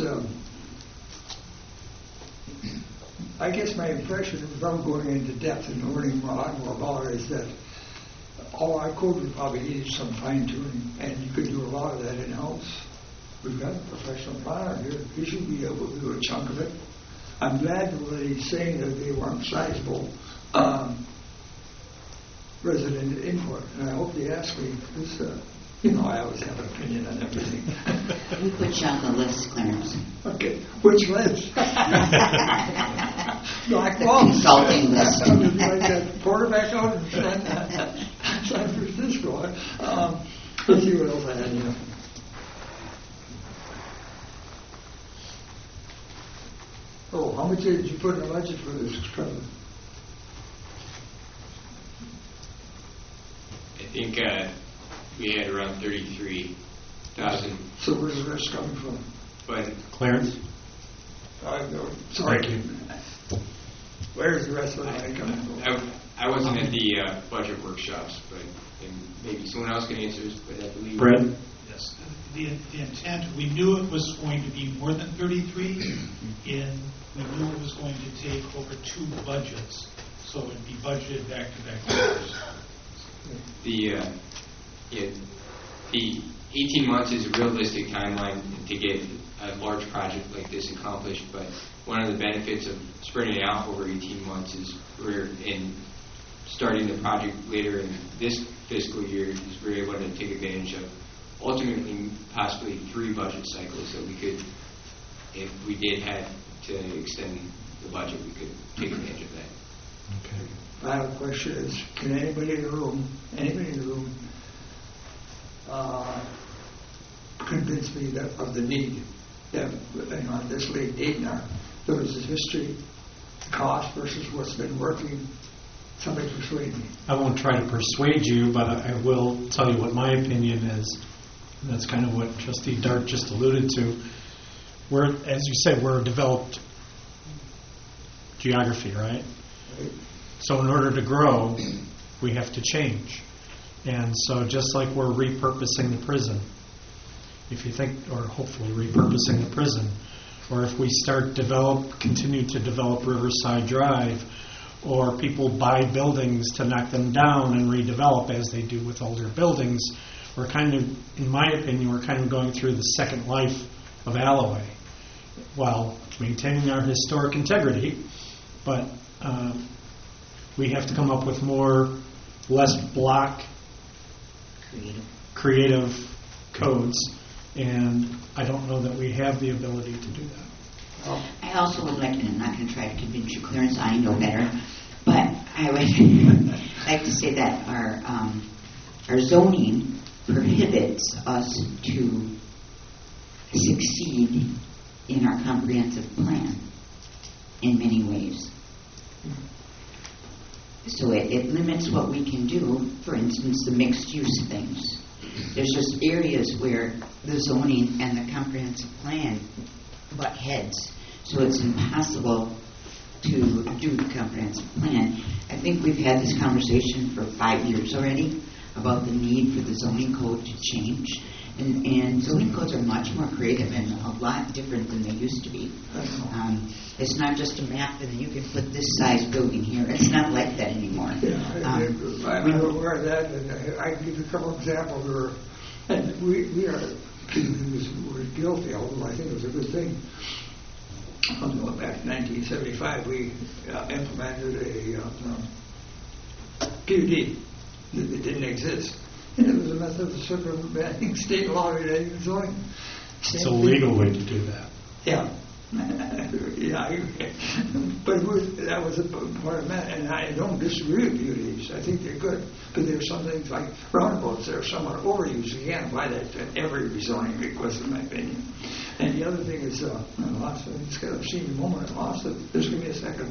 S3: I guess my impression, without going into depth and learning a lot more about it, is that all our code would probably need some fine tuning, and you could do a lot of that in-house. We've got a professional planner here. He should be able to do a chunk of it. I'm glad that he's saying that they weren't sizable resident input, and I hope they ask me, because, I always have an opinion on everything.
S5: We put you on the list, Clarence.
S3: Okay, which list? Black
S5: The
S3: Walls.
S5: consulting list.
S3: I'm going to be like that quarterback out in San Francisco. Let's see what else I had here. Oh, how much did you put in the budget for this, Trevor?
S8: I think we had around 33,000.
S3: So where's the rest coming from?
S8: But
S1: Clarence?
S3: Sorry.
S1: Thank you.
S3: Where's the rest of the money coming from?
S8: I wasn't at the budget workshops, but and maybe someone else can answer this, but I believe...
S1: Brett?
S12: Yes. The intent, we knew it was going to be more than 33, and we knew it was going to take over 2 budgets, so it would be budgeted back-to-back years.
S8: The 18 months is a realistic timeline to get a large project like this accomplished, but one of the benefits of spreading it out over 18 months is we're in starting the project later in this fiscal year is we're able to take advantage of ultimately possibly 3 budget cycles that we could, if we did have to extend the budget, we could take advantage of that.
S1: Okay.
S3: My question is, can anybody in the room convince me that of the need that on this late date now there was this history, cost versus what's been working? Somebody persuade me.
S1: I won't try to persuade you, but I will tell you what my opinion is. And that's kind of what Trustee Dart just alluded to. We're, as you said, we're a developed geography, right? So in order to grow, we have to change. And so just like we're repurposing the prison, if you think, or hopefully repurposing the prison, or if we continue to develop Riverside Drive, or people buy buildings to knock them down and redevelop as they do with older buildings, we're kind of, in my opinion, we're kind of going through the second life of Alloway while maintaining our historic integrity, but we have to come up with less block creative codes, and I don't know that we have the ability to do that.
S5: I also would like, and I'm not going to try to convince you, Clarence, I know better, but I would like to say that our zoning prohibits us to succeed in our comprehensive plan in many ways. So it limits what we can do, for instance, the mixed-use things. There's just areas where the zoning and the comprehensive plan butt heads, so it's impossible to do the comprehensive plan. I think we've had this conversation for 5 years already about the need for the zoning code to change. And zoning codes are much more creative and a lot different than they used to be. It's not just a map and you can put this size building here. It's not like that anymore.
S3: I'm aware of that, and I can give you a couple of examples where we're guilty, although I think it was a good thing. I'm going back to 1975, we implemented a PUD that didn't exist. And it was a method of circumventing state law relating to zoning.
S1: It's a legal way to do that.
S3: Yeah. Yeah, but that was a part of that, and I don't disagree with beauties. I think they're good, but there's some things like roundabouts that are somewhat overused. You can't apply that to every rezoning request, in my opinion. And the other thing is, I lost it. It's kind of seen the moment I lost it. Just give me a second.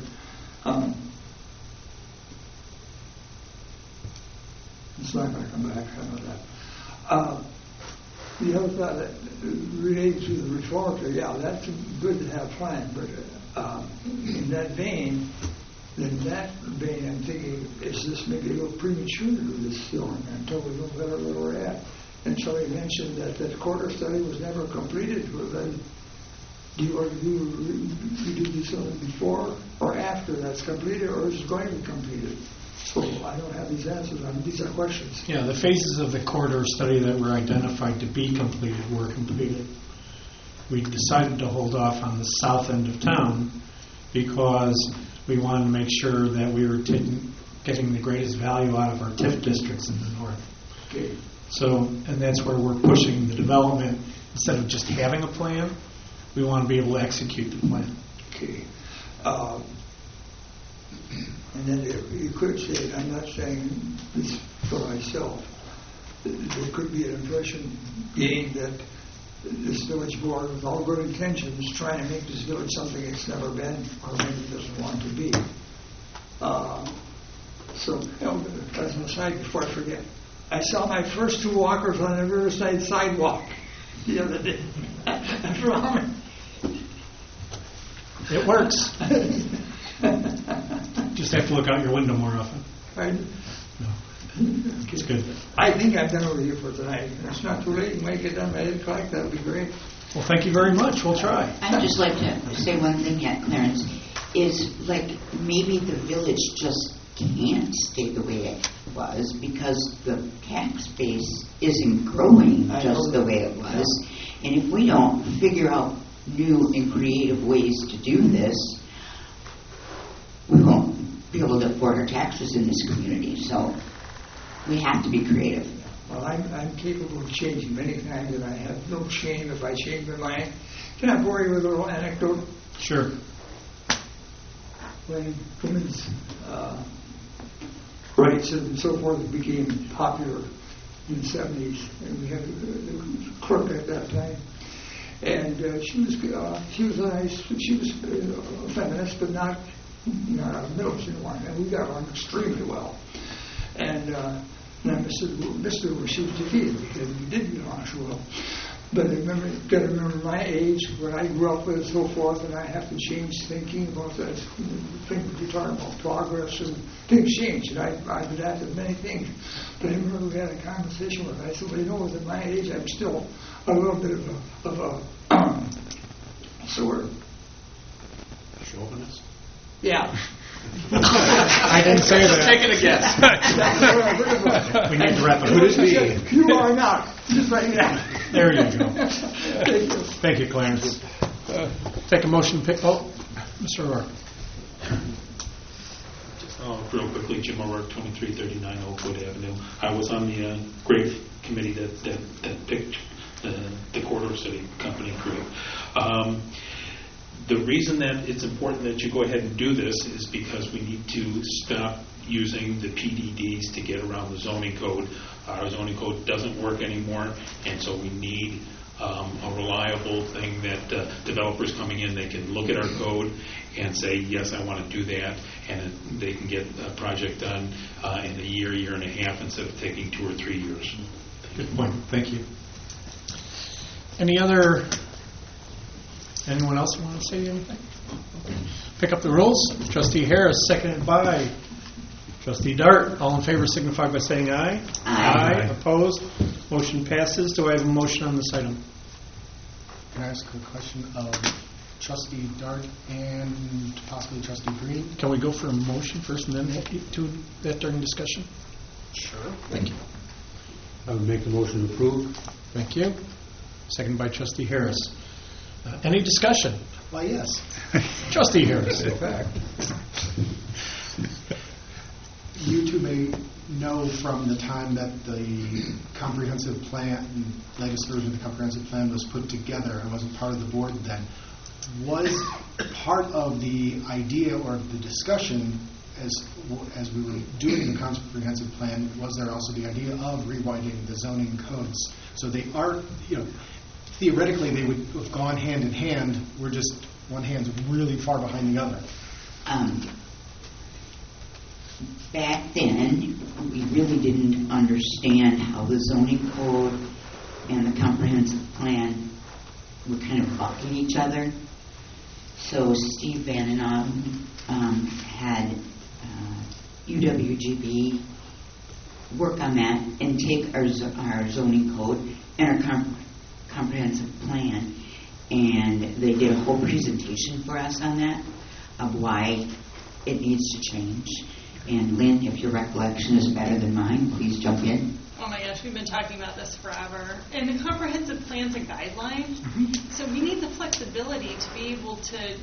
S3: It's not going to come back. I know that. The other thought that related to the reformatory, yeah, that's good to have planned, but in that vein, I'm thinking, is this maybe a little premature to do this still until we know better where we're at? And somebody mentioned that that quarter study was never completed. Do you do this before or after that's completed, or is it going to be completed? So I don't have these answers. These are questions.
S1: Yeah, the phases of the corridor study that were identified to be completed were completed. We decided to hold off on the south end of town because we wanted to make sure that we were getting the greatest value out of our TIF districts in the north.
S3: Okay.
S1: So, and that's where we're pushing the development. Instead of just having a plan, we want to be able to execute the plan.
S3: Okay. And then you could say, I'm not saying this for myself, there could be an impression gained that this village board, with all good intentions, is trying to make this village something it's never been or maybe doesn't want to be. So, as an aside, before I forget, I saw my first 2 walkers on the Riverside sidewalk the other day. After all,
S1: it works. Just have to look out your window more often.
S3: Pardon?
S1: No. It's good.
S3: I think I'm done with you for tonight. It's not too late. You might get done by 8 o'clock. That would be great.
S1: Well, thank you very much. We'll try.
S5: I'd just like to say one thing yet, Clarence, is like maybe the village just can't stay the way it was because the tax base isn't growing just the way it was. And if we don't figure out new and creative ways to do this, we won't be able to afford our taxes in this community. So we have to be creative.
S3: Well, I'm capable of changing many times, and I have no shame if I change my mind. Can I bore you with a little anecdote?
S1: Sure.
S3: When women's rights and so forth became popular in the 70s, and we had a clerk at that time, and she was a feminist, but not a militant one, and we got along extremely well. And now Mr. she was defeated because we did get along so well. But got to remember my age, what I grew up with, and so forth, and I have to change thinking about that. Things you're talking about progress and things change, and I've adapted many things. But I remember we had a conversation with her. I said, well, you know, at my age, I'm still a little bit of a sort of
S11: chauvinist.
S3: Yeah.
S1: I didn't say that.
S6: Taking a guess.
S1: We need to wrap it up.
S3: Who does he? You are not. Just like that.
S1: There you go. Thank you, Clarence. Take a motion to pick. Oh, Mr. O'Rourke.
S4: Real quickly, Jim O'Rourke, 2339 Oakwood Avenue. I was on the grave committee that picked the corridor city company crew. The reason that it's important that you go ahead and do this is because we need to stop using the PDDs to get around the zoning code. Our zoning code doesn't work anymore, and so we need a reliable thing that developers coming in, they can look at our code and say, yes, I want to do that, and they can get a project done in a year and a half instead of taking 2 or 3 years.
S1: Good point. Thank you. Anyone else want to say anything? Pick up the rules. Trustee Harris, seconded by Trustee Dart. All in favor signify by saying aye.
S5: Aye.
S1: Opposed? Motion passes. Do I have a motion on this item?
S7: Can I ask a question of Trustee Dart and possibly Trustee Green?
S1: Can we go for a motion first and then do that during discussion?
S7: Sure.
S1: Thank you.
S10: I would make the motion to approve.
S1: Thank you. Seconded by Trustee Harris. Any discussion?
S7: Why, yes.
S1: Trustee Harris.
S7: In fact, you two may know from the time that the comprehensive plan, latest version of the comprehensive plan was put together, I wasn't part of the board then, was part of the idea or the discussion as we were doing the comprehensive plan, was there also the idea of rewriting the zoning codes? So they are, theoretically they would have gone hand in hand. We're just, one hand's really far behind the other.
S5: Back then, we really didn't understand how the zoning code and the comprehensive plan were kind of bucking each other. So Steve Vandenhoven had UWGB work on that and take our zoning code and our comprehensive plan, and they did a whole presentation for us on that of why it needs to change. And Lynn, if your recollection is better than mine, please jump in.
S13: Oh my gosh, we've been talking about this forever. And the comprehensive plan's a guideline, so we need the flexibility to be able to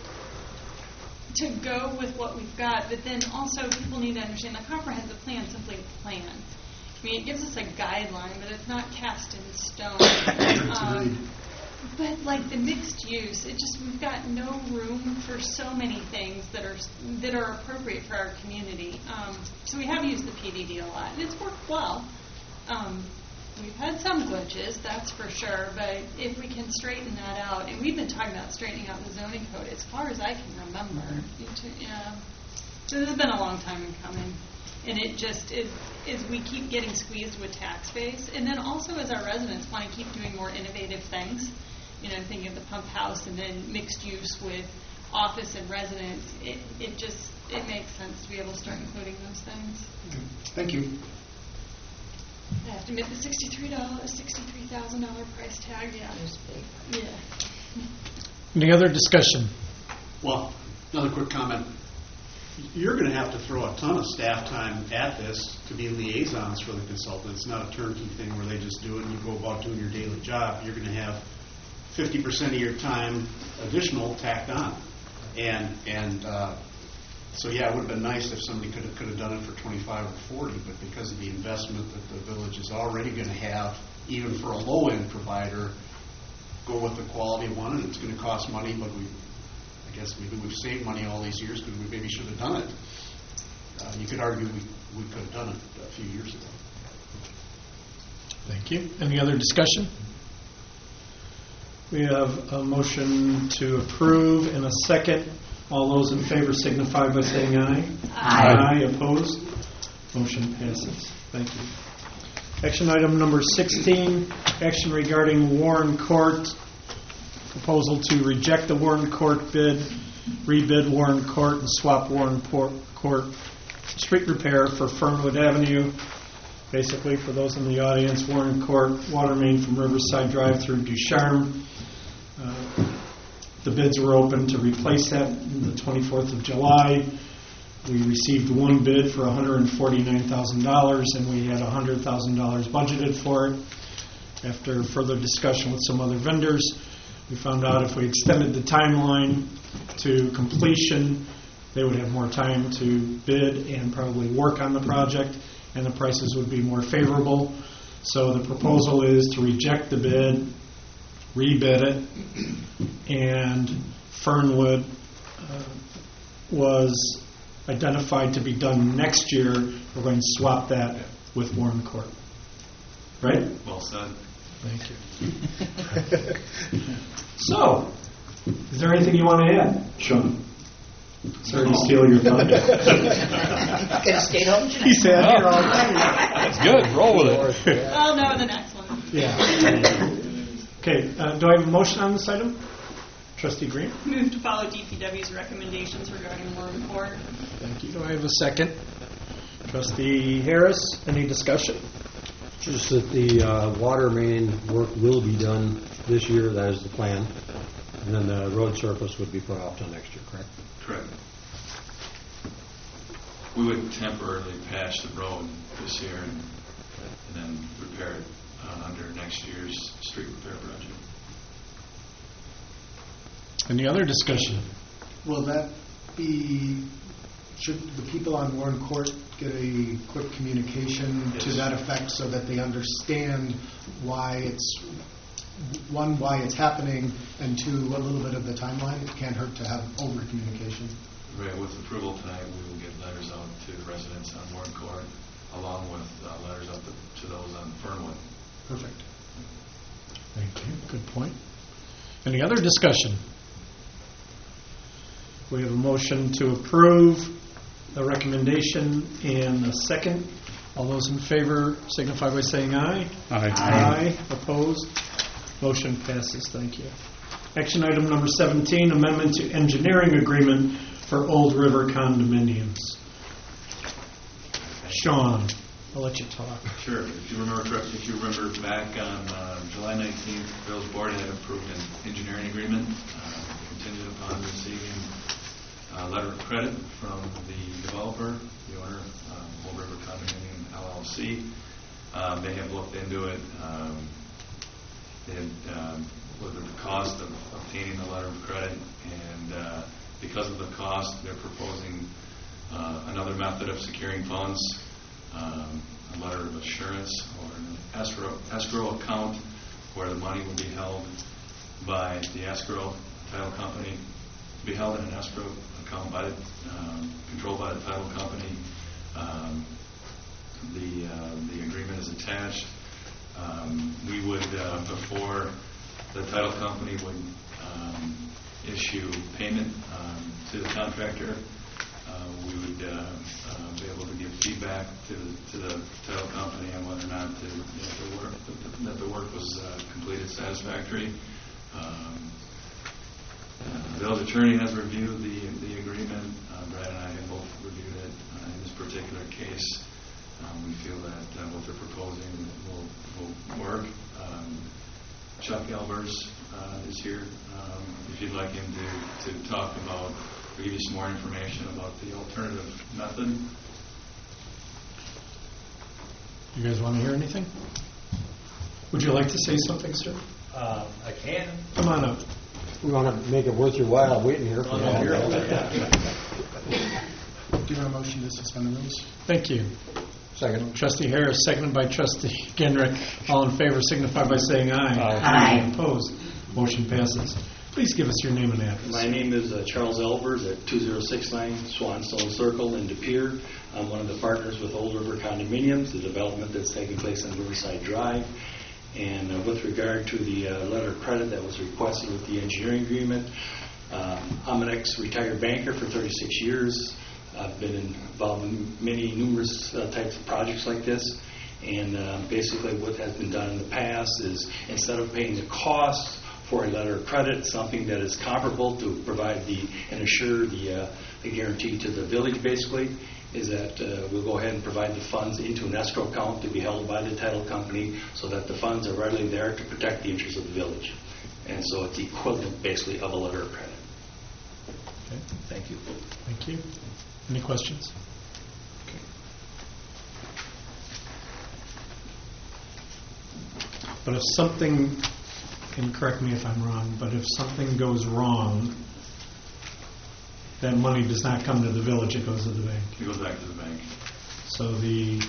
S13: go with what we've got, but then also people need to understand the comprehensive plan is simply a plan. I mean, it gives us a guideline, but it's not cast in stone. But like the mixed use, we've got no room for so many things that are appropriate for our community. So we have used the PDD a lot, and it's worked well. We've had some glitches, that's for sure, but if we can straighten that out, and we've been talking about straightening out the zoning code as far as I can remember. So this has been a long time in coming. And it just is we keep getting squeezed with tax base. And then also as our residents want to keep doing more innovative things, thinking of the pump house and then mixed use with office and residence, it makes sense to be able to start including those things.
S7: Thank you.
S13: I have to admit the $63,000 price tag, yeah. Yeah.
S1: Any other discussion?
S11: Well, another quick comment. You're going to have to throw a ton of staff time at this to be liaisons for the consultant. It's not a turnkey thing where they just do it and you go about doing your daily job. You're going to have 50% of your time additional tacked on. So yeah, it would have been nice if somebody could have done it for 25 or 40, but because of the investment that the village is already going to have, even for a low-end provider, go with the quality one, and it's going to cost money, but I guess maybe we've saved money all these years because we maybe should have done it. You could argue we could have done it a few years ago.
S1: Thank you. Any other discussion? We have a motion to approve and a second. All those in favor signify by saying aye.
S5: Aye.
S1: Opposed? Motion passes. Thank you. Action item number 16, action regarding Warren Court. Proposal to reject the Warren Court bid, rebid Warren Court, and swap Warren Court street repair for Fernwood Avenue. Basically, for those in the audience, Warren Court water main from Riverside Drive through Ducharme. The bids were open to replace that on the 24th of July. We received one bid for $149,000, and we had $100,000 budgeted for it. After further discussion with some other vendors, we found out if we extended the timeline to completion, they would have more time to bid and probably work on the project, and the prices would be more favorable. So the proposal is to reject the bid, rebid it, and Fernwood was identified to be done next year. We're going to swap that with Warren Court. Right?
S15: Well said.
S1: Thank you. So, is there anything you want to add, Sean? Sorry to steal your thunder.
S5: Could have stayed home tonight.
S1: He sat here all night.
S15: That's good. Roll with it.
S13: I'll know the next one.
S1: Yeah. Okay. Do I have a motion on this item? Trustee Green?
S13: Move to follow DPW's recommendations regarding Warren Court.
S1: Thank you. Do I have a second? Trustee Harris, any discussion?
S10: Just that the water main work will be done this year, that is the plan, and then the road surface would be put off till next year, correct?
S15: Correct. We would temporarily patch the road this year and then repair it under next year's street repair project.
S1: Any other discussion?
S7: Will that be, should the people on Warren Court get a quick communication to that effect so that they understand why it's one, why it's happening, and two, a little bit of the timeline. It can't hurt to have over communication.
S15: Right, with approval tonight, we will get letters out to residents on Warren Court, along with letters out to those on Fernwood.
S7: Perfect.
S1: Thank you. Good point. Any other discussion? We have a motion to approve the recommendation and a second. All those in favor signify by saying aye.
S14: Aye.
S1: Aye. Opposed? Motion passes. Thank you. Action item number 17, amendment to engineering agreement for Old River condominiums. Sean, I'll let you talk.
S15: Sure. If you remember back on July 19th, the Village Board had approved an engineering agreement contingent upon receiving a letter of credit from the developer, the owner, Old River Condominium LLC. They have looked into it. They had looked at the cost of obtaining the letter of credit, and because of the cost, they're proposing another method of securing funds, a letter of assurance or an escrow account where the money will be held by the escrow title company, be held in an escrow account controlled by the title company. The agreement is attached. We would, before the title company would issue payment to the contractor, we would be able to give feedback to the title company on whether or not that the work was completed satisfactory. The village attorney has reviewed the agreement. Brad and I have both reviewed it. In this particular case, we feel that what they're proposing will work. Chuck Elbers is here. If you'd like him to talk about or give you some more information about the alternative method.
S1: You guys want to hear anything? Would you like to say something, sir?
S16: I can.
S1: Come on up.
S10: We want to make it worth your while waiting here for that.
S7: Do you want a motion to suspend the rules?
S1: Thank you.
S10: Second.
S1: Trustee Harris, seconded by Trustee Genrick. All in favor signify by saying aye.
S5: Aye.
S1: Opposed? Motion passes. Please give us your name and address.
S16: My name is Charles Elbers at 2069 Swanstone Circle in De Pere. I'm one of the partners with Old River Condominiums, the development that's taking place on Riverside Drive. And with regard to the letter of credit that was requested with the engineering agreement, I'm an ex-retired banker for 36 years. I've been involved in numerous types of projects like this. And basically what has been done in the past is instead of paying the cost for a letter of credit, something that is comparable to provide and assure the guarantee to the village basically, is that we'll go ahead and provide the funds into an escrow account to be held by the title company so that the funds are readily there to protect the interests of the village. And so it's equivalent basically of a letter of credit.
S1: Okay.
S16: Thank you.
S1: Thank you. Any questions? Okay. But if something, and correct me if I'm wrong, but if something goes wrong, that money does not come to the village, it goes to the bank.
S15: It goes back to the bank.
S1: So okay.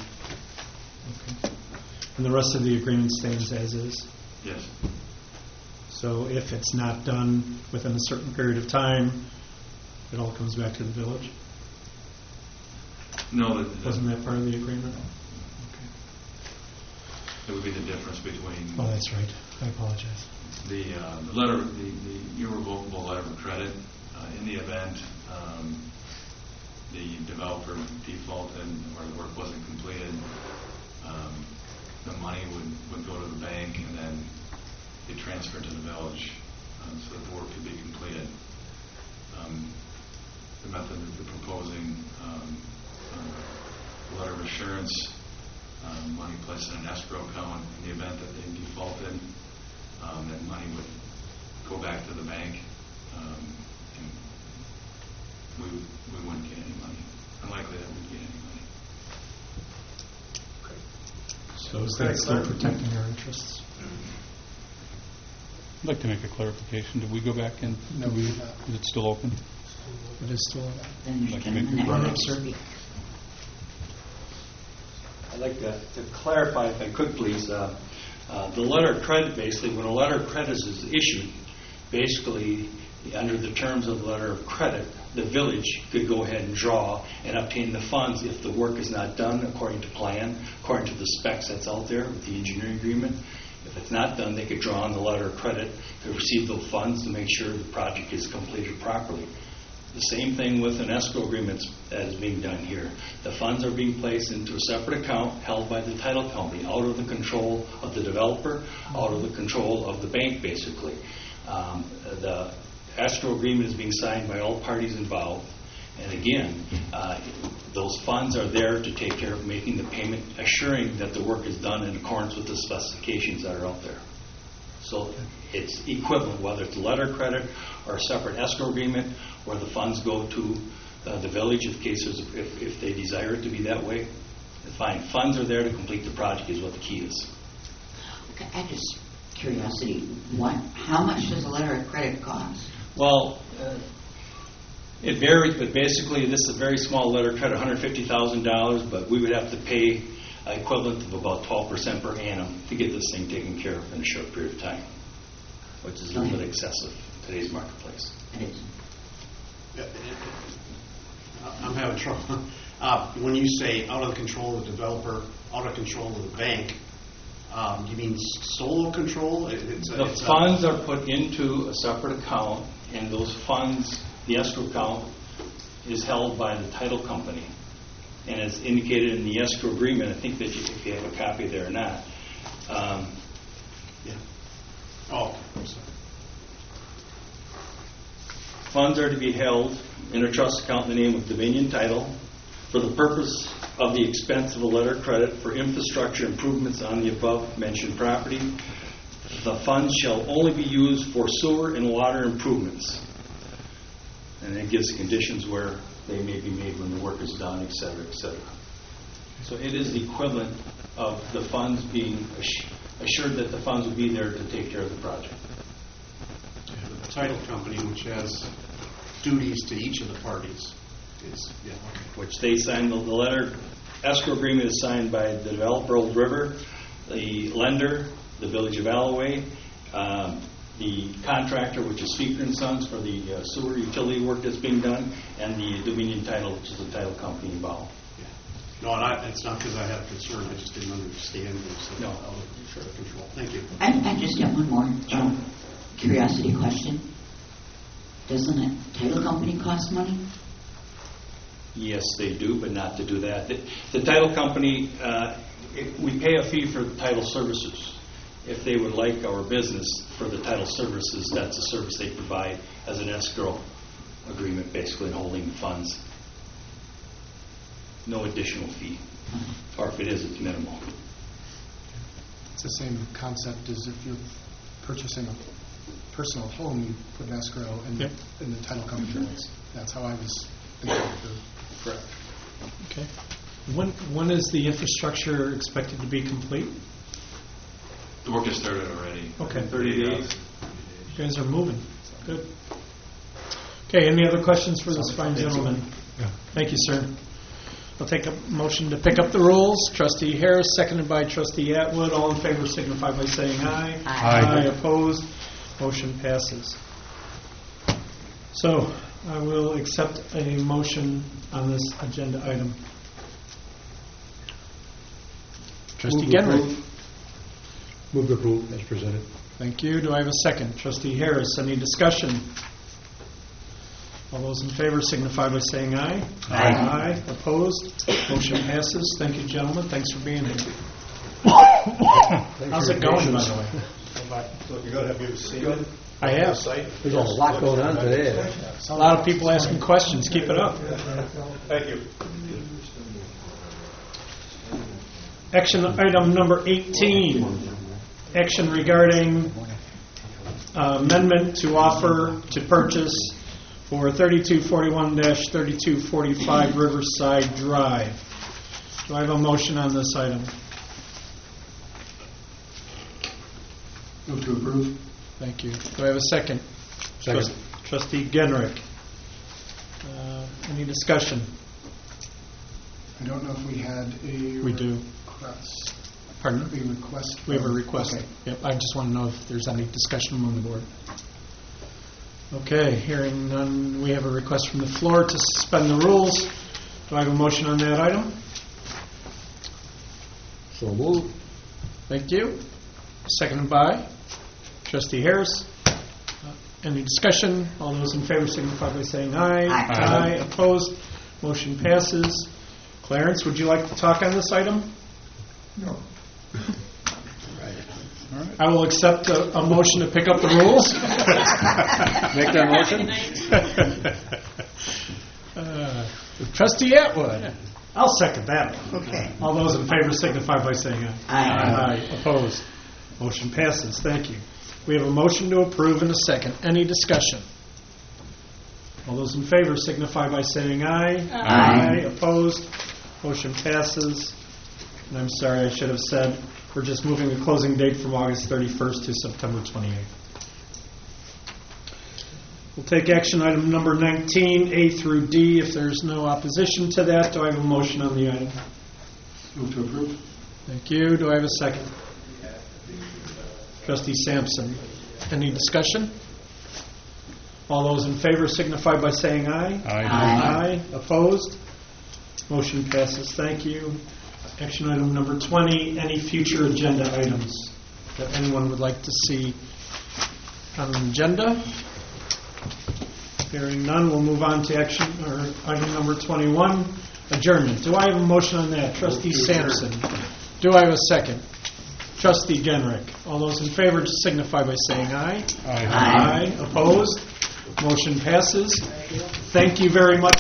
S1: And the rest of the agreement stands as is?
S15: Yes.
S1: So if it's not done within a certain period of time, it all comes back to the village?
S15: No.
S1: Wasn't that part of the agreement?
S15: It would be the difference between...
S1: Oh, that's right. I apologize.
S15: The letter, the irrevocable letter of credit, in the event the developer defaulted or the work wasn't completed, the money would go to the bank and then be transferred to the village so that the work could be completed. The method that they're proposing, letter of assurance, money placed in an escrow account in the event that they defaulted, that money would go back to the bank. And we wouldn't get any money. Unlikely that we'd get any money.
S1: So is that still protecting our interests?
S14: I'd like to make a clarification. Did we go back and is it still open?
S1: It is still open.
S5: Then
S14: Like to make a
S1: Run up, sir.
S16: I'd like to clarify, if I could, please. The letter of credit, basically, when a letter of credit is issued, basically, under the terms of the letter of credit, the village could go ahead and draw and obtain the funds if the work is not done according to plan, according to the specs that's out there with the engineering agreement. If it's not done, they could draw on the letter of credit to receive those funds to make sure the project is completed properly. The same thing with an escrow agreement that is being done here. The funds are being placed into a separate account held by the title company, out of the control of the developer, out of the control of the bank, basically. The escrow agreement is being signed by all parties involved. And again, those funds are there to take care of making the payment, assuring that the work is done in accordance with the specifications that are out there. So it's equivalent, whether it's a letter of credit or a separate escrow agreement, where the funds go to the village if they desire it to be that way. Fine. Funds are there to complete the project is what the key is.
S5: Okay, I just curiosity. How much does a letter of credit cost?
S16: Well, it varies, but basically this is a very small letter of credit, $150,000, but we would have to pay equivalent of about 12% per annum to get this thing taken care of in a short period of time, which is a little bit excessive in today's marketplace.
S5: It is.
S11: I'm having trouble. When you say out of the control of the developer, out of control of the bank, you mean solo control?
S16: The funds are put into a separate account, and those funds, the escrow account, is held by the title company. And as indicated in the escrow agreement, I think that if you have a copy there or not.
S11: Yeah. Oh, I'm sorry.
S16: Funds are to be held in a trust account in the name of Dominion Title for the purpose of the expense of a letter of credit for infrastructure improvements on the above-mentioned property. The funds shall only be used for sewer and water improvements. And it gives conditions where they may be made when the work is done, et cetera, et cetera. So it is the equivalent of the funds being assured that the funds will be there to take care of the project.
S11: The title company, which has duties to each of the parties, is, yeah, okay.
S16: Which they signed the letter. Escrow agreement is signed by the developer, Old River, the lender, the Village of Alloway, the contractor, which is Speaker and Sons for the sewer utility work that's being done, and the Dominion Title, which is the title company involved.
S11: Yeah. No, and it's not because I had a concern. I just didn't understand it was out of control. Thank you.
S5: I just have one more curiosity question. Doesn't a title company cost money?
S16: Yes, they do, but not to do that. The title company, we pay a fee for the title services. If they would like our business for the title services, that's a service they provide as an escrow agreement, basically, in holding the funds. No additional fee. Or if it is, it's minimal.
S7: It's the same concept as if you're purchasing a personal home, you put an escrow and the title company does. That's how I was thinking of it.
S16: Correct.
S1: Okay. When is the infrastructure expected to be complete?
S15: The work has started already.
S1: Okay, 30 days. You guys are moving. Good. Okay, any other questions for this fine gentleman?
S10: Yeah.
S1: Thank you, sir. I'll take a motion to pick up the rules. Trustee Harris, seconded by Trustee Atwood. All in favor signify by saying aye.
S10: Aye.
S1: Opposed. Motion passes. So I will accept a motion on this agenda item. Trustee Genrick.
S10: Move to approve as presented.
S1: Thank you. Do I have a second? Trustee Harris, any discussion? All those in favor signify by saying aye.
S10: Aye.
S1: Aye. Opposed? Motion passes. Thank you, gentlemen. Thanks for being here. How's it going, by the way?
S17: So you're going to have you seen it?
S1: I have.
S10: There's a lot going on today.
S1: A lot of people asking questions. Keep it up.
S17: Thank you.
S1: Action item number 18. Action regarding amendment to offer to purchase for 3241-3245 Riverside Drive. Do I have a motion on this item?
S7: Move to approve.
S1: Thank you. Do I have a second?
S10: Second.
S1: Trustee Genrick. Any discussion?
S7: I don't know if we had a
S1: We do.
S7: request.
S1: Pardon?
S7: We request.
S1: We have a request.
S7: Okay.
S1: Yep, I just want to know if there's any discussion among the board. Okay, hearing none, we have a request from the floor to suspend the rules. Do I have a motion on that item?
S10: So moved.
S1: Thank you. Seconded by Trustee Harris. Any discussion? All those in favor signify by saying aye.
S5: Aye.
S1: Opposed? Motion passes. Clarence, would you like to talk on this item?
S3: No.
S1: I will accept a motion to pick up the rules.
S10: Make that motion.
S1: Trustee Atwood. I'll second that.
S5: Okay.
S1: All those in favor signify by saying aye.
S5: Aye.
S1: Opposed? Motion passes. Thank you. We have a motion to approve and a second. Any discussion? All those in favor signify by saying aye.
S5: Aye.
S1: Opposed? Motion passes. And I'm sorry, I should have said we're just moving the closing date from August 31st to September 28th. We'll take action item number 19, A through D. If there's no opposition to that, do I have a motion on the item?
S4: Move to approve.
S1: Thank you. Do I have a second? Trustee Sampson. Any discussion? All those in favor signify by saying aye.
S5: Aye.
S1: Opposed? Motion passes. Thank you. Action item number 20, any future agenda items that anyone would like to see on the agenda? Hearing none, we'll move on to item number 21, adjournment. Do I have a motion on that? Trustee Sampson. Do I have a second? Trustee Genrick. All those in favor signify by saying aye.
S5: Aye.
S1: Opposed? Motion passes. Thank you very much.